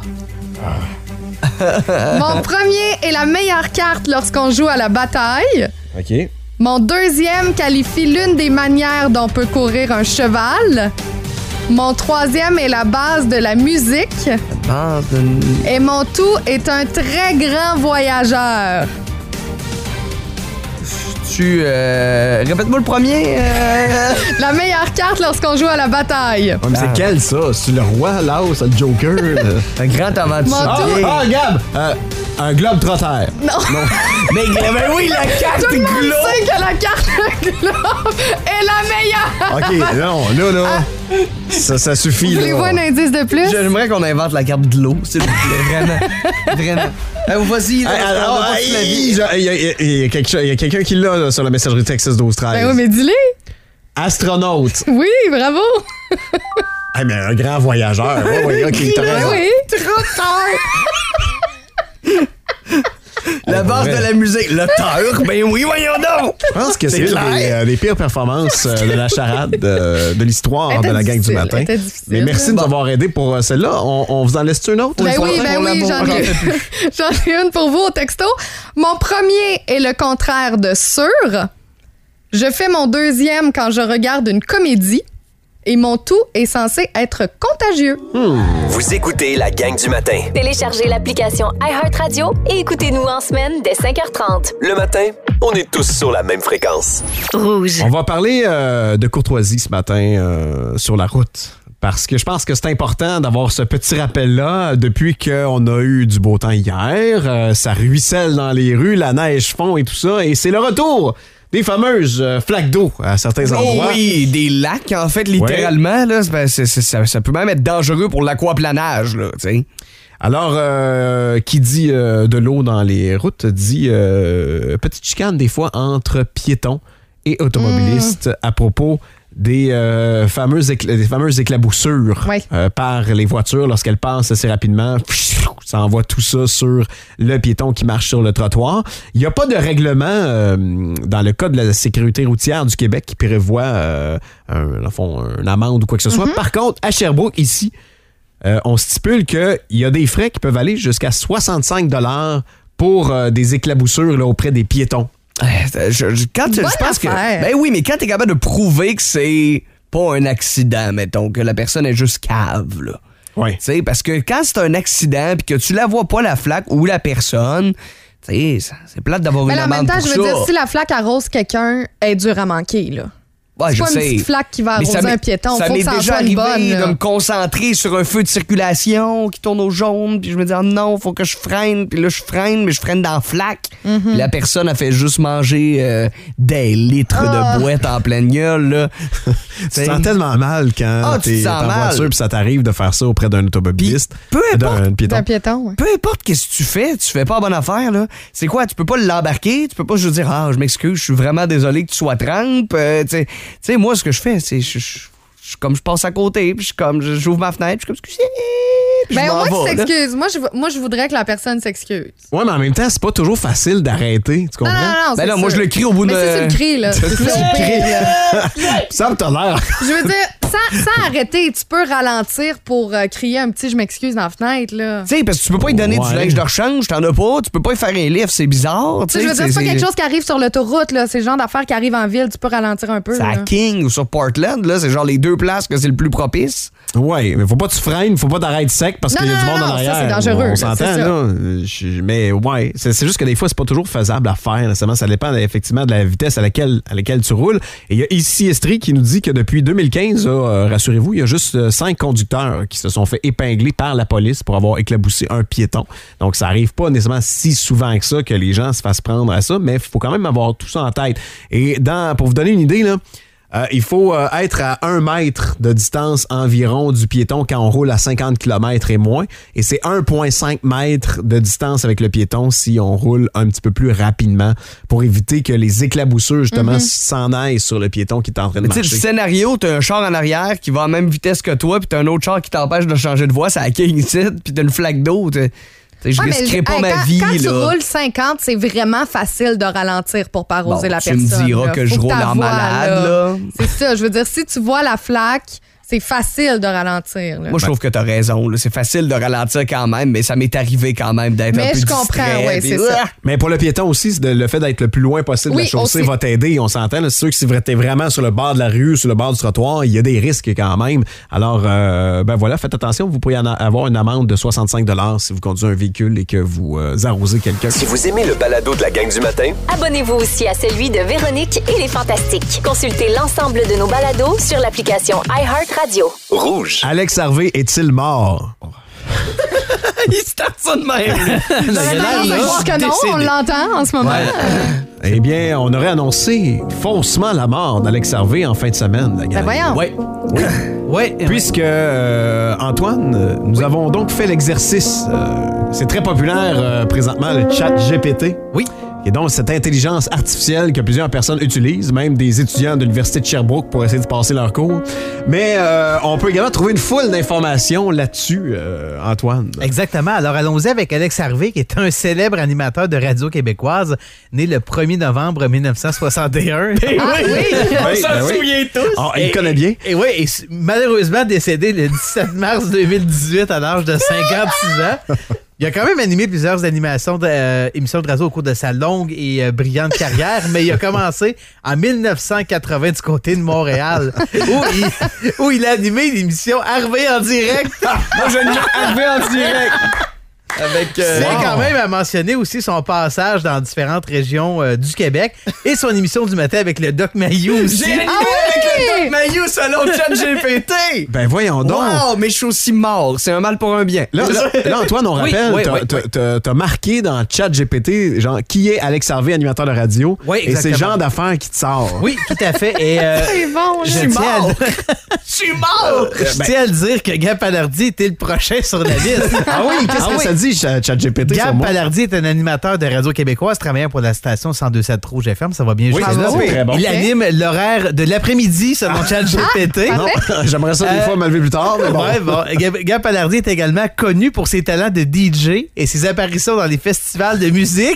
Speaker 4: Mon premier est la meilleure carte lorsqu'on joue à la bataille.
Speaker 3: OK.
Speaker 4: Mon deuxième qualifie l'une des manières dont peut courir un cheval. Mon troisième est la base de la musique.
Speaker 5: Base de...
Speaker 4: Et mon tout est un très grand voyageur.
Speaker 5: Tu... Euh... Répète-moi le premier. Euh...
Speaker 4: La meilleure carte lorsqu'on joue à la bataille.
Speaker 3: Ouais, mais c'est quel, ça? C'est le roi, là, ou c'est le Joker? là?
Speaker 5: Un grand aventurier.
Speaker 3: Ah, ah, Gab! Euh, un globe trotteur.
Speaker 4: Non.
Speaker 5: Mais ben oui, la carte
Speaker 4: Tout le monde
Speaker 5: globe.
Speaker 4: sait que la carte globe est la meilleure.
Speaker 3: OK, non, là, là, ça, ça suffit.
Speaker 4: Voulez-vous
Speaker 3: là.
Speaker 4: un indice de plus?
Speaker 5: J'aimerais qu'on invente la carte de l'eau, s'il vous plaît. Vraiment. Vraiment. Eh, vas-y, là,
Speaker 3: Hey,
Speaker 5: on
Speaker 3: alors,
Speaker 5: va pas
Speaker 3: hey,
Speaker 5: toute la vie.
Speaker 3: genre, Il y a, il y a- il y a quelque chose- il y a quelqu'un qui l'a là, sur la messagerie Texas douze treize.
Speaker 4: Ben oui, mais dis-le.
Speaker 3: Astronaute.
Speaker 4: Oui, bravo.
Speaker 3: Hey, mais un grand voyageur. Oui, oui, OK, t'as
Speaker 4: Ben
Speaker 3: raison.
Speaker 4: oui.
Speaker 5: La base
Speaker 3: vrai.
Speaker 5: de la musique. Le teur, ben oui, voyons donc.
Speaker 3: Je pense que c'est
Speaker 5: C'est
Speaker 3: une
Speaker 5: clair.
Speaker 3: des, euh, des pires performances euh, de la charade euh, de l'histoire
Speaker 4: Elle
Speaker 3: de
Speaker 4: était
Speaker 3: la gang du
Speaker 4: difficile,
Speaker 3: matin.
Speaker 4: elle était difficile.
Speaker 3: Mais merci de nous avoir aidés pour euh, celle-là. On, on vous en laisse une autre?
Speaker 4: Ben
Speaker 3: ou
Speaker 4: oui,
Speaker 3: pas?
Speaker 4: ben
Speaker 5: pour
Speaker 4: oui,
Speaker 5: l'amour.
Speaker 4: j'en ai, j'en ai une pour vous au texto. Mon premier est le contraire de sûr. Je fais mon deuxième quand je regarde une comédie. Et mon tout est censé être contagieux.
Speaker 1: Vous écoutez la gang du matin.
Speaker 2: Téléchargez l'application iHeartRadio et écoutez-nous en semaine dès cinq heures trente.
Speaker 1: Le matin, on est tous sur la même fréquence.
Speaker 2: Rouge.
Speaker 3: On va parler euh, de courtoisie ce matin euh, sur la route. Parce que je pense que c'est important d'avoir ce petit rappel-là depuis qu'on a eu du beau temps hier. Euh, ça ruisselle dans les rues, la neige fond et tout ça. Et c'est le retour des fameuses euh, flaques d'eau à certains
Speaker 5: Oh
Speaker 3: endroits.
Speaker 5: oui, des lacs, en fait, littéralement. Là, c'est- c'est- c'est- ça, ça peut même être dangereux pour l'aquaplanage, là, tu sais.
Speaker 3: Alors, euh, qui dit euh, de l'eau dans les routes dit euh, petite chicane des fois entre piétons et automobilistes à propos des, euh, fameuses, écla- des fameuses éclaboussures
Speaker 4: Oui.
Speaker 3: euh, par les voitures lorsqu'elles passent assez rapidement. Ça envoie tout ça sur le piéton qui marche sur le trottoir. Il n'y a pas de règlement euh, dans le code de la sécurité routière du Québec qui prévoit euh, un, dans le fond, une amende ou quoi que ce soit. Par contre, à Sherbrooke, ici, euh, on stipule qu'il y a des frais qui peuvent aller jusqu'à soixante-cinq dollars pour euh, des éclaboussures là, auprès des piétons.
Speaker 5: Euh, je- je- quand tu-
Speaker 4: Bonne
Speaker 5: je pense que.
Speaker 4: affaire.
Speaker 5: Ben oui, mais quand t'es capable de prouver que c'est pas un accident, mettons, que la personne est juste cave, là.
Speaker 3: Oui.
Speaker 5: Tu sais, parce que quand c'est un accident puis que tu la vois pas, la flaque ou la personne, tu sais, ça- c'est plate d'avoir
Speaker 4: Mais
Speaker 5: une
Speaker 4: en même
Speaker 5: amende
Speaker 4: temps,
Speaker 5: pour
Speaker 4: je veux
Speaker 5: ça.
Speaker 4: dire, si la flaque arrose quelqu'un, elle est dure à manquer, là.
Speaker 5: Ouais,
Speaker 4: c'est
Speaker 5: je
Speaker 4: pas une
Speaker 5: sais.
Speaker 4: petite flaque qui va
Speaker 5: Mais
Speaker 4: arroser
Speaker 5: ça m'est-
Speaker 4: un piéton.
Speaker 5: Ça
Speaker 4: Faut
Speaker 5: m'est
Speaker 4: que ça en
Speaker 5: déjà
Speaker 4: soit une
Speaker 5: arrivé
Speaker 4: bonne,
Speaker 5: de
Speaker 4: là.
Speaker 5: me concentrer sur un feu de circulation qui tourne au jaune, puis je me dis ah non, faut que je freine, puis là je freine, mais je freine dans la flaque.
Speaker 4: Mm-hmm.
Speaker 5: Puis la personne a fait juste manger euh, des litres
Speaker 4: Ah.
Speaker 5: de boîte en pleine gueule. Là.
Speaker 3: Tu te sens tellement mal quand
Speaker 5: Ah, tu te
Speaker 3: t'es
Speaker 5: sens
Speaker 3: en
Speaker 5: mal.
Speaker 3: voiture puis ça t'arrive de faire ça auprès d'un automobiliste.
Speaker 5: Puis, peu importe.
Speaker 3: D'un piéton.
Speaker 4: Un piéton, ouais.
Speaker 5: Peu importe qu'est-ce que tu fais, tu fais pas la bonne affaire, là. C'est quoi? Tu peux pas l'embarquer, tu peux pas juste dire, ah, je m'excuse, je suis vraiment désolé que tu sois trempe. Euh, tu sais- tu sais, moi, ce que je fais, c'est, je, je, je- comme je passe à côté, puis je, comme, je- j'ouvre ma fenêtre, puis je suis comme, excusez, puis
Speaker 4: Ben,
Speaker 5: je
Speaker 4: au
Speaker 5: m'en
Speaker 4: moins,
Speaker 5: vais,
Speaker 4: tu
Speaker 5: là.
Speaker 4: t'excuses. Moi je, moi, je voudrais que la personne s'excuse.
Speaker 3: Ouais, mais en même temps, c'est pas toujours facile d'arrêter. Tu
Speaker 4: Non,
Speaker 3: comprends?
Speaker 4: non, non,
Speaker 5: Ben
Speaker 4: c'est
Speaker 5: là, moi,
Speaker 4: sûr.
Speaker 5: je le crie au bout
Speaker 4: Mais
Speaker 5: de-
Speaker 4: si tu le cries, là. C'est ça, au pire, là.
Speaker 3: Ça me tolère.
Speaker 4: Je veux dire, sans, sans arrêter, tu peux ralentir pour euh, crier un petit « je m'excuse » dans la fenêtre, là.
Speaker 5: Tu sais, parce que tu peux pas lui donner
Speaker 3: Ouais.
Speaker 5: du linge de rechange, t'en as pas. Tu peux pas lui faire un livre, c'est bizarre.
Speaker 4: Tu sais, je veux dire, c'est pas quelque chose qui arrive sur l'autoroute, là. C'est le genre d'affaire qui arrive en ville, tu peux ralentir un peu.
Speaker 5: C'est à
Speaker 4: là.
Speaker 5: King ou sur Portland, là, c'est genre les deux places que c'est le plus propice.
Speaker 3: Ouais, mais faut pas que tu freines, faut pas t'arrêter sec parce
Speaker 4: Non,
Speaker 3: qu'il y a
Speaker 4: non,
Speaker 3: du monde
Speaker 4: non,
Speaker 3: en
Speaker 4: ça,
Speaker 3: arrière.
Speaker 4: c'est dangereux,
Speaker 3: On
Speaker 4: là,
Speaker 3: s'entend,
Speaker 4: c'est ça.
Speaker 3: là. Je- mais ouais, c'est c'est juste que des fois, c'est pas toujours faisable à faire. Nécessairement. Ça dépend effectivement de la vitesse à laquelle, à laquelle tu roules. Et il y a ici Estrie qui nous dit que depuis deux mille quinze, là, euh, rassurez-vous, il y a juste euh, cinq conducteurs qui se sont fait épingler par la police pour avoir éclaboussé un piéton. Donc, ça arrive pas nécessairement si souvent que ça que les gens se fassent prendre à ça, mais il faut quand même avoir tout ça en tête. Et dans, pour vous donner une idée, là, Euh, il faut euh, être à un mètre de distance environ du piéton quand on roule à cinquante kilomètres et moins. Et c'est un virgule cinq mètres de distance avec le piéton si on roule un petit peu plus rapidement pour éviter que les éclaboussures, justement,
Speaker 4: Mm-hmm.
Speaker 3: s'en aillent sur le piéton qui est en train de
Speaker 5: Tu sais,
Speaker 3: marcher.
Speaker 5: le scénario, t'as un char en arrière qui va à la même vitesse que toi, puis t'as un autre char qui t'empêche de changer de voie, c'est à King ici, puis t'as une flaque d'eau. t'sais. T'sais, Je
Speaker 4: Ouais, mais
Speaker 5: risquerai pas
Speaker 4: hey,
Speaker 5: ma
Speaker 4: quand,
Speaker 5: vie.
Speaker 4: quand tu
Speaker 5: là.
Speaker 4: roules cinquante, c'est vraiment facile de ralentir pour pas arroser
Speaker 5: Bon,
Speaker 4: la
Speaker 5: tu
Speaker 4: personne.
Speaker 5: me diras
Speaker 4: là.
Speaker 5: que je
Speaker 4: Faut
Speaker 5: roule
Speaker 4: t'as
Speaker 5: en
Speaker 4: vois,
Speaker 5: malade, là.
Speaker 4: C'est ça, je veux dire, si tu vois la flaque, c'est facile de ralentir. là.
Speaker 5: Moi, je trouve que t'as raison. là. C'est facile de ralentir quand même, mais ça m'est arrivé quand même d'être
Speaker 4: Mais
Speaker 5: un peu
Speaker 4: je comprends,
Speaker 5: distrait,
Speaker 4: ouais,
Speaker 5: puis,
Speaker 4: c'est ça.
Speaker 5: ouah!
Speaker 3: Mais pour le piéton aussi, c'est de- le fait d'être le plus loin possible
Speaker 4: Oui,
Speaker 3: de la chaussée
Speaker 4: aussi.
Speaker 3: va t'aider, on s'entend. là. C'est sûr que si t'es vraiment sur le bord de la rue, sur le bord du trottoir, il y a des risques quand même. Alors, euh, ben voilà, faites attention, vous pourriez en a- avoir une amende de soixante-cinq dollars si vous conduisez un véhicule et que vous euh, arrosez quelqu'un.
Speaker 1: Si vous aimez le balado de la gang du matin,
Speaker 2: Abonnez-vous aussi à celui de Véronique et les Fantastiques. Consultez l'ensemble de nos balados sur l'application iHeartRadio.
Speaker 1: rouge.
Speaker 3: Alex Harvey est-il mort?
Speaker 5: Il se tape ça de même.
Speaker 4: Non, non, je crois que non, on l'entend en ce moment. Euh,
Speaker 3: Eh bien, on aurait annoncé faussement la mort d'Alex Harvey en fin de semaine, la gang.
Speaker 4: Ben voyons.
Speaker 5: Ouais.
Speaker 6: Oui.
Speaker 3: Puisque, euh, Antoine, euh, nous avons donc fait l'exercice. euh, c'est très populaire euh, présentement, le chat G P T.
Speaker 6: Oui.
Speaker 3: Et donc, cette intelligence artificielle que plusieurs personnes utilisent, même des étudiants de l'Université de Sherbrooke pour essayer de passer leur cours. Mais euh, on peut également trouver une foule d'informations là-dessus, euh, Antoine.
Speaker 6: Exactement. Alors, allons-y avec Alex Harvey, qui est un célèbre animateur de radio québécoise, né le premier novembre mille neuf cent soixante et un.
Speaker 4: Ah oui!
Speaker 3: Oui,
Speaker 5: s'en
Speaker 3: ben oui.
Speaker 5: souvient tous.
Speaker 3: Ah, il connaît bien.
Speaker 6: Et oui, et s- malheureusement décédé le dix-sept mars deux mille dix-huit à l'âge de cinquante-six ans. Il a quand même animé plusieurs animations de, euh, émissions de radio au cours de sa longue et euh, brillante carrière, mais il a commencé en mille neuf cent quatre-vingts du côté de Montréal, où il, où il a animé l'émission Harvey en direct.
Speaker 5: Moi, je l'ai arrivé en direct. Avec. euh,
Speaker 6: Mais quand même à mentionner aussi son passage dans différentes régions euh, du Québec et son émission du matin avec le Doc Mayou aussi.
Speaker 5: J'ai animé avec le Doc Mayou selon chat G P T.
Speaker 3: Ben voyons donc.
Speaker 5: Wow, mais je suis aussi mort. C'est un mal pour un bien.
Speaker 3: Là, là, là, Antoine, on
Speaker 5: Oui,
Speaker 3: rappelle,
Speaker 5: oui,
Speaker 3: t'as,
Speaker 5: oui,
Speaker 3: t'as-
Speaker 5: oui.
Speaker 3: t'as- t'as marqué dans chat G P T, genre, qui est Alex Harvey, animateur de radio.
Speaker 6: Oui,
Speaker 3: Et c'est le
Speaker 6: exactement.
Speaker 3: genre d'affaires qui te sort.
Speaker 6: Oui, tout à fait. Et euh,
Speaker 4: C'est bon,
Speaker 6: je
Speaker 4: là.
Speaker 5: suis
Speaker 6: tiens à
Speaker 5: mort.
Speaker 6: le-
Speaker 5: Je suis mort.
Speaker 6: je tiens à le dire que Gab Palardy était le prochain sur la liste.
Speaker 3: Ah oui, qu'est-ce
Speaker 6: Ah
Speaker 3: que
Speaker 6: oui.
Speaker 3: ça dit, chat G P T, sur
Speaker 6: Gab
Speaker 3: moi?
Speaker 6: Palardy est un animateur de radio québécoise travaillant pour la station cent deux sept Rouge F M. Ça va bien
Speaker 3: Oui,
Speaker 6: jusque
Speaker 3: c'est
Speaker 6: là.
Speaker 3: ça, c'est très bon.
Speaker 6: Il
Speaker 4: Ok.
Speaker 6: anime l'horaire de l'après-midi selon chat G P T.
Speaker 3: Non, j'aimerais ça des
Speaker 6: Euh,
Speaker 3: fois me lever plus tard, mais bon.
Speaker 6: Ouais, bon. Gab, Gab Palardy est également connu pour ses talents de D J et ses apparitions dans les festivals de musique.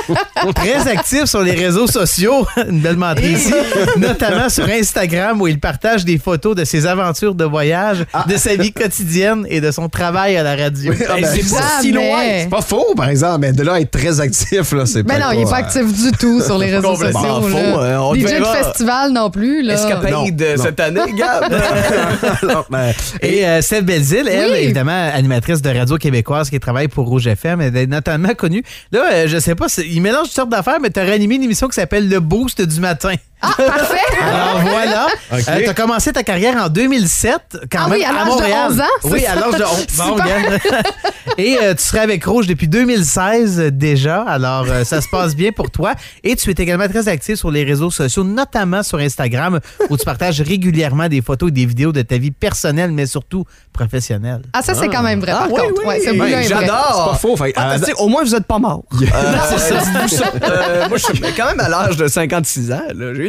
Speaker 6: Très actif sur les réseaux sociaux, une belle menterie ici, notamment sur Instagram où il partage des photos de ses aventures de voyage, de sa vie quotidienne et de son travail à la radio.
Speaker 3: Ah,
Speaker 5: Hey,
Speaker 3: ben,
Speaker 5: c'est pas
Speaker 4: Jamais.
Speaker 5: si loin.
Speaker 3: c'est pas faux, par exemple, mais de là à être très actif, là, c'est
Speaker 4: Mais
Speaker 3: pas.
Speaker 4: non, il n'est pas actif du tout sur les réseaux sociaux.
Speaker 5: Complètement
Speaker 4: là.
Speaker 5: faux, hein, on
Speaker 4: D J de
Speaker 5: verra.
Speaker 4: festival non plus. Là.
Speaker 5: Escapade
Speaker 3: Non,
Speaker 5: de
Speaker 3: non.
Speaker 5: cette année, Gab.
Speaker 3: Non, mais-
Speaker 6: Et euh, Sève Belzile, elle,
Speaker 4: Oui.
Speaker 6: évidemment, animatrice de radio québécoise qui travaille pour Rouge F M, elle est notamment connue. Là, euh, je sais pas, c'est- il mélange toutes sortes d'affaires, mais tu as réanimé une émission qui s'appelle Le Boost du matin.
Speaker 4: Ah, parfait!
Speaker 6: Alors voilà,
Speaker 3: Ok.
Speaker 6: tu as commencé ta carrière en deux mille sept, quand
Speaker 4: Ah
Speaker 6: même,
Speaker 4: oui, à l'âge de
Speaker 6: Montréal.
Speaker 4: onze ans, c'est
Speaker 6: Oui, à
Speaker 4: ça?
Speaker 6: l'âge de onze. Bon,
Speaker 4: Super.
Speaker 6: regarde. Et euh, tu serais avec Rouge depuis deux mille seize euh, déjà, alors euh, ça se passe bien pour toi. Et tu es également très actif sur les réseaux sociaux, notamment sur Instagram, où tu partages régulièrement des photos et des vidéos de ta vie personnelle, mais surtout professionnelle.
Speaker 4: Ah, ça, c'est quand même vrai,
Speaker 5: Ah,
Speaker 4: par
Speaker 5: oui,
Speaker 4: contre.
Speaker 5: oui.
Speaker 4: Ouais, ce
Speaker 5: Ben,
Speaker 4: bout-là est vrai.
Speaker 5: j'adore.
Speaker 3: C'est pas faux. Fait,
Speaker 5: Ah,
Speaker 3: à-
Speaker 5: tu sais, au moins, vous êtes pas mort. Euh, dites-vous ça. Euh, moi, je suis quand même à l'âge de cinquante-six ans. là. J'ai eu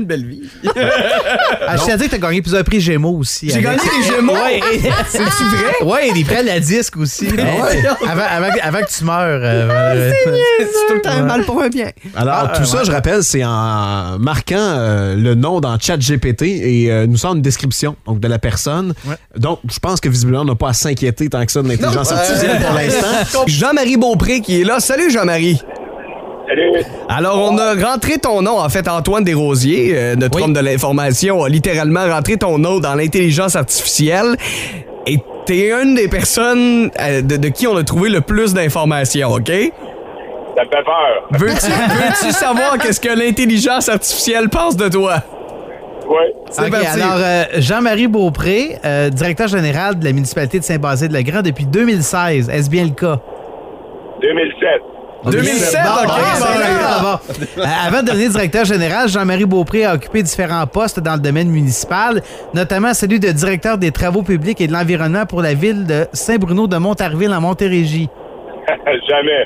Speaker 5: une belle vie.
Speaker 6: Ah, je tiens à dire que t'as gagné plusieurs prix Gémeaux aussi.
Speaker 5: J'ai gagné des Gémeaux?
Speaker 6: Ouais.
Speaker 5: C'est-tu vrai?
Speaker 6: Oui, des prix à la disque aussi.
Speaker 3: ouais.
Speaker 6: avant, avant, avant que tu meurs. Euh,
Speaker 5: C'est tout le temps
Speaker 3: Ouais.
Speaker 5: mal pour un bien.
Speaker 3: Alors,
Speaker 6: Ah,
Speaker 3: tout
Speaker 6: ouais.
Speaker 3: ça, je rappelle, c'est en marquant euh, le nom dans ChatGPT et euh, nous sort une description donc, de la personne.
Speaker 6: Ouais.
Speaker 3: Donc, je pense que visiblement, on n'a pas à s'inquiéter tant que ça de l'intelligence
Speaker 5: Non,
Speaker 3: artificielle
Speaker 5: euh,
Speaker 3: pour l'instant.
Speaker 5: Jean-Marie Beaupré qui est là. Salut Jean-Marie.
Speaker 9: Salut.
Speaker 5: Alors, on a rentré ton nom. En fait, Antoine Desrosiers, euh, notre
Speaker 6: Oui.
Speaker 5: homme de l'information, a littéralement rentré ton nom dans l'intelligence artificielle. Et t'es une des personnes euh, de, de qui on a trouvé le plus d'informations, OK?
Speaker 9: Ça me fait peur.
Speaker 5: Veux-tu veux-tu savoir qu'est-ce que l'intelligence artificielle pense de toi?
Speaker 9: Oui.
Speaker 5: C'est
Speaker 6: OK,
Speaker 5: parti.
Speaker 6: alors, euh, Jean-Marie Beaupré, euh, directeur général de la municipalité de Saint-Basile-le-Grand depuis deux mille seize. Est-ce bien le cas?
Speaker 9: deux mille sept.
Speaker 5: deux mille sept,
Speaker 6: Bon,
Speaker 5: OK.
Speaker 6: bon,
Speaker 5: bon,
Speaker 6: bon,
Speaker 5: bon.
Speaker 6: bon, bon. Euh, avant de devenir directeur général, Jean-Marie Beaupré a occupé différents postes dans le domaine municipal, notamment celui de directeur des travaux publics et de l'environnement pour la ville de Saint-Bruno de Montarville en Montérégie.
Speaker 9: Jamais.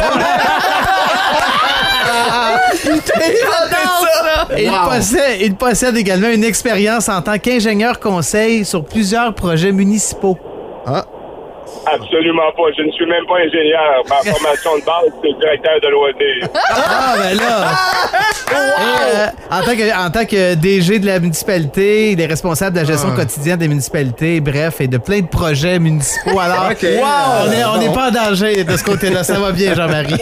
Speaker 6: Et il, possède, il possède également une expérience en tant qu'ingénieur conseil sur plusieurs projets municipaux.
Speaker 3: Ah.
Speaker 9: Absolument pas. Je ne suis même pas ingénieur. Ma formation de base, c'est directeur de loisirs.
Speaker 6: Ah, ben là! Et, euh, en, tant que, en tant que D G de la municipalité, il est responsable de la gestion quotidienne des municipalités, bref, et de plein de projets municipaux. Alors,
Speaker 3: OK.
Speaker 6: wow, on n'est on n'est pas en danger de ce côté-là. Ça va bien, Jean-Marie.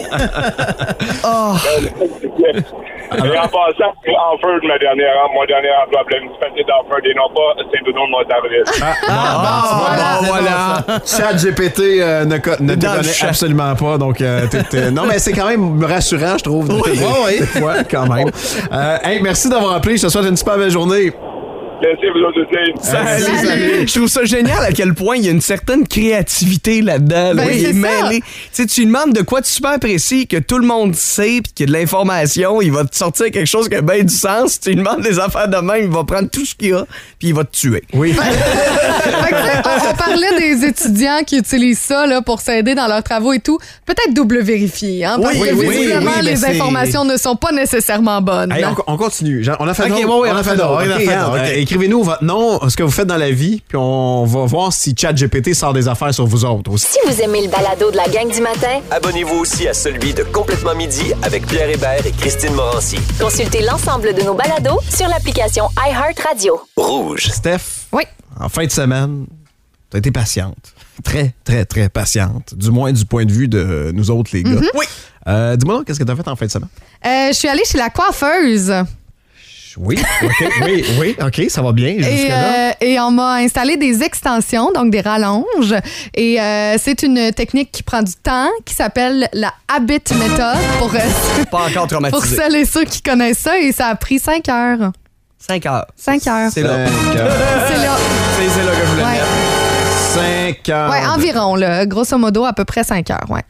Speaker 9: Et en passant, c'est Harford, ma dernière, mon dernier emploi pour la municipalité d'Harford et non pas Saint-Bruno de Montarville.
Speaker 6: Ah,
Speaker 5: Bon, voilà.
Speaker 3: ChatGPT euh, ne, co- ne te
Speaker 5: Dans le
Speaker 3: connaît
Speaker 5: chat.
Speaker 3: absolument pas. Donc, euh, t'es- t'es- non, mais c'est quand même rassurant, je trouve. de te dire.
Speaker 6: oui.
Speaker 3: Des fois, quand même. Euh, hey, merci d'avoir appelé. Je te souhaite une super belle journée.
Speaker 9: Laissez vous autres aussi.
Speaker 5: Salut.
Speaker 3: Salut.
Speaker 5: Je trouve ça génial à quel point il y a une certaine créativité là-dedans. là.
Speaker 4: Ben,
Speaker 5: Il
Speaker 4: c'est
Speaker 5: est
Speaker 4: ça.
Speaker 5: mêlé. Tu sais, tu lui demandes de quoi de super précis que tout le monde sait puis qu'il y a de l'information, il va te sortir quelque chose qui a bien du sens. Tu lui demandes des affaires de même, il va prendre tout ce qu'il y a puis il va te tuer.
Speaker 3: Oui.
Speaker 4: Fait que, tu sais, on, on parlait des étudiants qui utilisent ça là, pour s'aider dans leurs travaux et tout. Peut-être double vérifier, hein, parce
Speaker 6: Oui,
Speaker 4: que
Speaker 6: oui,
Speaker 4: visiblement,
Speaker 6: oui, mais
Speaker 4: les
Speaker 6: c'est-
Speaker 4: informations ne sont pas nécessairement bonnes.
Speaker 3: Hey,
Speaker 4: hein.
Speaker 3: on, on continue. Jean- On a fait
Speaker 6: Ok,
Speaker 3: d'autres.
Speaker 6: oui, oui,
Speaker 3: on a fait d'autres.
Speaker 6: on a
Speaker 3: Ok,
Speaker 6: fait
Speaker 3: regarde,
Speaker 6: d'autres, ok.
Speaker 3: euh, Écrivez-nous votre nom, ce que vous faites dans la vie, puis on va voir si ChatGPT sort des affaires sur vous autres aussi.
Speaker 2: Si vous aimez le balado de la gang du matin,
Speaker 1: Abonnez-vous aussi à celui de Complètement Midi avec Pierre Hébert et Christine Morancy.
Speaker 2: consultez l'ensemble de nos balados sur l'application iHeartRadio.
Speaker 1: Rouge.
Speaker 3: Steph,
Speaker 4: Oui.
Speaker 3: en fin de semaine, t'as été patiente. Très, très, très patiente. Du moins du point de vue de nous autres, les gars.
Speaker 5: Oui.
Speaker 3: Euh, dis-moi donc, qu'est-ce que t'as fait en fin de semaine?
Speaker 4: Euh, je suis allée chez la coiffeuse.
Speaker 3: Oui, OK, oui, oui, OK, ça va bien
Speaker 4: Et,
Speaker 3: jusque-là.
Speaker 4: euh, et on m'a installé des extensions, donc des rallonges. Et euh, c'est une technique qui prend du temps, qui s'appelle la Habit Method pour, euh,
Speaker 5: Pas encore
Speaker 4: pour
Speaker 5: traumatisé.
Speaker 4: celles et ceux qui connaissent ça. Et ça a pris cinq heures.
Speaker 5: cinq heures.
Speaker 4: Cinq heures.
Speaker 5: C'est là.
Speaker 3: Cinq heures.
Speaker 4: C'est là.
Speaker 5: C'est c'est là que je voulais le
Speaker 4: Ouais.
Speaker 5: mettre.
Speaker 3: Cinq heures.
Speaker 4: Ouais, environ, là. Grosso modo, à peu près cinq heures, ouais.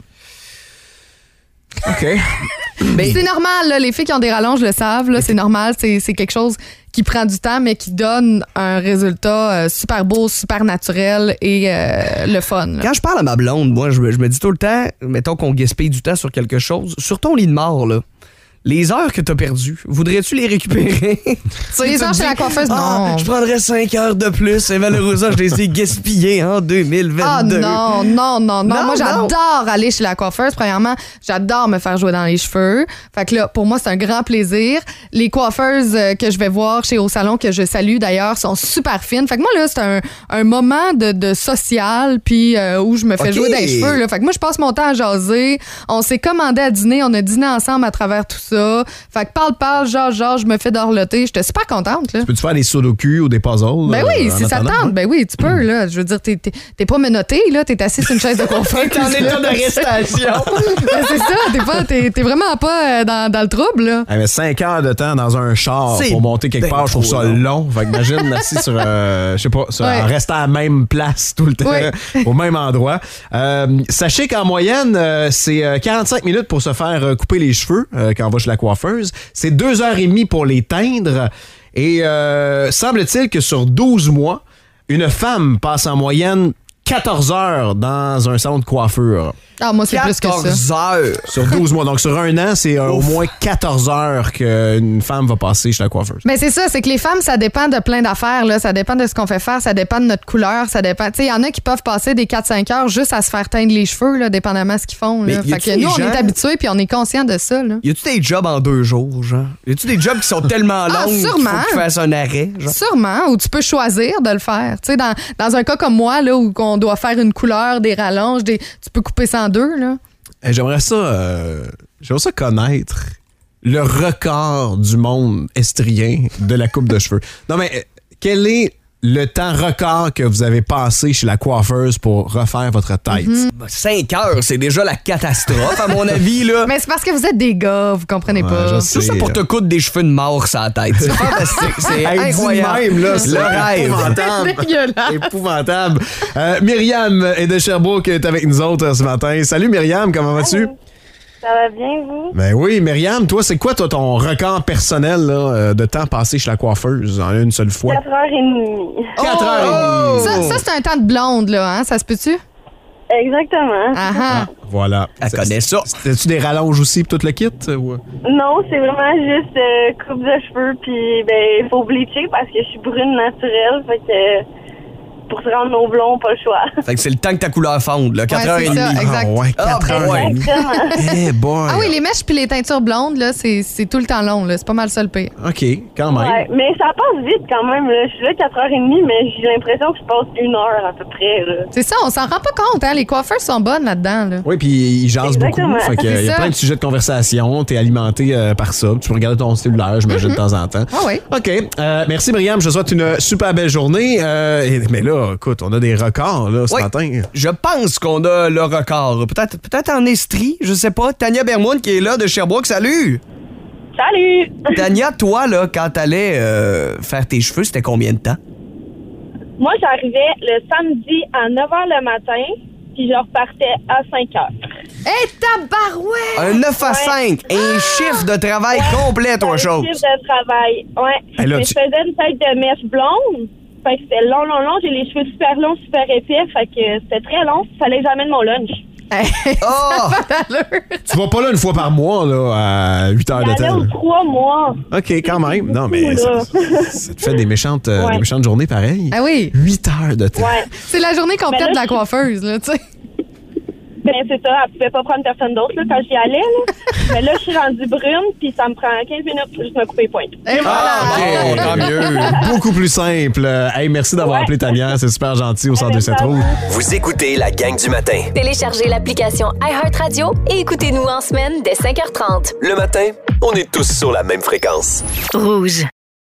Speaker 3: OK.
Speaker 4: C'est normal, là, les filles qui ont des rallonges le savent, là, c'est normal, c'est c'est quelque chose qui prend du temps, mais qui donne un résultat euh, super beau, super naturel et euh, le fun. là.
Speaker 5: Quand je parle à ma blonde, moi, je me, je me dis tout le temps, mettons qu'on gaspille du temps sur quelque chose, sur ton lit de mort, là. Les heures que t'as perdues, voudrais-tu les récupérer?
Speaker 4: Sur les heures chez la coiffeuse,
Speaker 5: Ah,
Speaker 4: non.
Speaker 5: je prendrais cinq heures de plus et malheureusement, je les ai gaspillées en deux mille
Speaker 4: Ah
Speaker 5: vingt-deux.
Speaker 4: non, non, non, non.
Speaker 5: Non,
Speaker 4: Moi,
Speaker 5: non.
Speaker 4: j'adore aller chez la coiffeuse. Premièrement, j'adore me faire jouer dans les cheveux. Fait que là, pour moi, c'est un grand plaisir. Les coiffeuses euh, que je vais voir chez Au Salon, que je salue d'ailleurs, sont super fines. Fait que moi, là, c'est un, un moment de, de social, puis euh, où je me fais
Speaker 5: Ok.
Speaker 4: jouer dans les cheveux. Là. Fait que moi, je passe mon temps à jaser. On s'est commandé à dîner. On a dîné ensemble à travers tout ça. Fait que parle, parle, genre, genre, je me fais dorloter. J'étais super contente, là.
Speaker 3: Peux-tu faire des sudoku ou des puzzles?
Speaker 4: Ben
Speaker 3: euh,
Speaker 4: oui,
Speaker 3: en
Speaker 4: si ça te
Speaker 3: attendant?
Speaker 4: tente, ben oui, tu peux, là. Je veux dire, t'es, t'es, t'es pas menotté, là. T'es assis sur une chaise de confort.
Speaker 5: T'es en état d'arrestation.
Speaker 4: Ben, c'est ça, t'es, pas, t'es, t'es vraiment pas euh, dans, dans le trouble, là.
Speaker 3: Eh, mais cinq heures de temps dans un char
Speaker 5: C'est
Speaker 3: pour monter quelque
Speaker 5: ben
Speaker 3: part, je trouve
Speaker 5: trop
Speaker 3: ça
Speaker 5: long.
Speaker 3: long. Fait que imagine assis sur, euh, je sais pas, sur-
Speaker 4: Ouais.
Speaker 3: en restant à la même place tout le temps,
Speaker 4: Ouais.
Speaker 3: au même endroit. Euh, sachez qu'en moyenne, euh, c'est euh, quarante-cinq minutes pour se faire euh, couper les cheveux euh, quand on va chez la coiffeuse. C'est deux heures et demie pour les teindre. Et euh, semble-t-il que sur douze mois, une femme passe en moyenne quatorze heures dans un salon de coiffure.
Speaker 4: Ah, moi, c'est plus que ça.
Speaker 5: quatorze heures.
Speaker 3: Sur douze mois. Donc, sur un an, c'est euh, au moins quatorze heures qu'une femme va passer chez la coiffeuse.
Speaker 4: Mais c'est ça, c'est que les femmes, ça dépend de plein d'affaires. Là. Ça dépend de ce qu'on fait faire, ça dépend de notre couleur, ça dépend. Tu sais, il y en a qui peuvent passer des quatre cinq heures juste à se faire teindre les cheveux, là, dépendamment de ce qu'ils font. Là. Fait que nous, on
Speaker 5: gens...
Speaker 4: est habitués puis on est conscients de ça. Là.
Speaker 5: Y a-tu des jobs en deux jours, genre? Y a-tu des jobs qui sont tellement longs
Speaker 4: Ah,
Speaker 5: qu'il faut
Speaker 4: sûrement.
Speaker 5: que tu fasses un arrêt, genre?
Speaker 4: Sûrement, ou tu peux choisir de le faire. Tu sais, dans, dans un cas comme moi, là, où on doit faire une couleur, des rallonges, des, tu peux couper ça en deux, là.
Speaker 3: Eh, J'aimerais ça, euh, j'aimerais ça connaître le record du monde estrien de la coupe de cheveux. Non, mais euh, quel est le temps record que vous avez passé chez la coiffeuse pour refaire votre tête?
Speaker 4: Mm-hmm.
Speaker 5: Ben, cinq heures, c'est déjà la catastrophe, à mon avis, là.
Speaker 4: Mais c'est parce que vous êtes des gars, vous comprenez
Speaker 3: Ouais,
Speaker 4: pas.
Speaker 3: je
Speaker 5: Tout
Speaker 3: sais.
Speaker 5: ça pour te coudre des cheveux de mort sur la tête. C'est fantastique. C'est
Speaker 3: Hey, dis
Speaker 5: incroyable.
Speaker 3: même, là, c'est
Speaker 5: le rêve.
Speaker 3: épouvantable.
Speaker 4: C'est dégueulasse.
Speaker 3: Épouvantable. Euh, Myriam est de Sherbrooke est avec nous autres ce matin. Salut Myriam, comment vas-tu?
Speaker 11: Ça va bien, vous?
Speaker 3: Ben oui, Myriam, toi, c'est quoi toi, ton record personnel là, euh, de temps passé chez la coiffeuse en une seule fois?
Speaker 11: quatre heures trente.
Speaker 3: quatre heures trente.
Speaker 4: Ça, ça c'est un temps de blonde, là, hein? Ça se peut-tu?
Speaker 11: Exactement.
Speaker 4: Ah ah.
Speaker 3: Voilà.
Speaker 5: Elle connaît ça.
Speaker 3: C'était-tu des rallonges aussi pour tout le kit? Ou...
Speaker 11: Non, c'est vraiment juste euh, coupe de cheveux, puis ben, il faut bleacher parce que je suis brune naturelle, fait que pour se rendre au blond, pas le choix.
Speaker 5: Fait que c'est le temps que ta couleur fonde, là. quatre
Speaker 4: Ouais,
Speaker 5: heures
Speaker 4: c'est
Speaker 5: trente.
Speaker 4: ça, exact.
Speaker 3: Ah ouais,
Speaker 5: Ah,
Speaker 3: quatre
Speaker 5: ben
Speaker 3: heures
Speaker 5: ouais.
Speaker 3: et demie.
Speaker 11: Exactement.
Speaker 3: Eh boy.
Speaker 4: Ah oui, les mèches puis les teintures blondes, là, c'est, c'est tout le temps long, là. C'est pas mal ça le pire.
Speaker 3: OK, quand même.
Speaker 11: Ouais, mais ça passe vite quand même. Là. Je suis là quatre heures trente, mais j'ai l'impression que je passe une heure à peu près. Là.
Speaker 4: C'est ça, on s'en rend pas compte, hein? Les coiffeurs sont bonnes là-dedans, là.
Speaker 3: Oui, puis ils jasent
Speaker 11: Exactement.
Speaker 3: beaucoup. Fait que,
Speaker 4: C'est
Speaker 3: il y a
Speaker 4: ça.
Speaker 3: plein de sujets de conversation. T'es alimenté euh, par ça. Tu peux regarder ton cellulaire, j'imagine, de temps en temps.
Speaker 4: Ah oui.
Speaker 3: OK. Euh, merci, Myriam. Je te souhaite une super belle journée. Euh, et- mais là, écoute, on a des records là, ce
Speaker 5: Oui.
Speaker 3: matin.
Speaker 5: Je pense qu'on a le record. Peut-être peut-être en Estrie, je sais pas. Tania Bermoun qui est là de Sherbrooke, salut!
Speaker 11: Salut!
Speaker 5: Tania, toi, là, quand t'allais euh, faire tes cheveux, c'était combien de temps?
Speaker 11: Moi, j'arrivais le samedi à neuf heures le matin, puis je repartais à cinq heures.
Speaker 4: Hé, tabarouette!
Speaker 5: Un neuf à cinq, un chiffre de travail complet, toi,
Speaker 11: C'est un
Speaker 5: chose.
Speaker 11: chiffre de travail, ouais.
Speaker 3: Et là,
Speaker 11: Mais
Speaker 3: tu-
Speaker 11: je faisais une tête de mèche blonde, fait que c'était long, long, long. J'ai les cheveux super longs, super épais, fait que c'était très long. Fallait que j'amène mon lunch.
Speaker 5: Oh!
Speaker 3: Tu vas pas là une fois par mois, là, à huit heures de
Speaker 11: J'allais
Speaker 3: temps.
Speaker 11: aux trois mois.
Speaker 3: OK, quand même. Non, mais ça,
Speaker 11: Là.
Speaker 3: ça te fait des méchantes, euh,
Speaker 11: Ouais.
Speaker 3: des méchantes journées pareilles.
Speaker 4: Ah oui.
Speaker 3: huit heures de temps.
Speaker 11: Ouais.
Speaker 4: C'est la journée complète
Speaker 11: Ben là,
Speaker 4: de la
Speaker 11: je-
Speaker 4: coiffeuse, là, tu sais.
Speaker 11: Ben, c'est ça. Elle pouvait pas prendre personne d'autre, là, quand j'y allais, là. Mais là, je suis rendue brune, puis ça me prend quinze minutes pour juste me couper les pointes.
Speaker 4: Et voilà!
Speaker 3: OK, tant mieux. Beaucoup plus simple. Hey, merci d'avoir
Speaker 11: Ouais.
Speaker 3: appelé Tania. C'est super gentil au centre de cette route.
Speaker 1: Vous écoutez la gang du matin.
Speaker 2: Téléchargez l'application iHeartRadio et écoutez-nous en semaine dès cinq heures trente.
Speaker 1: Le matin, on est tous sur la même fréquence.
Speaker 10: Rouge.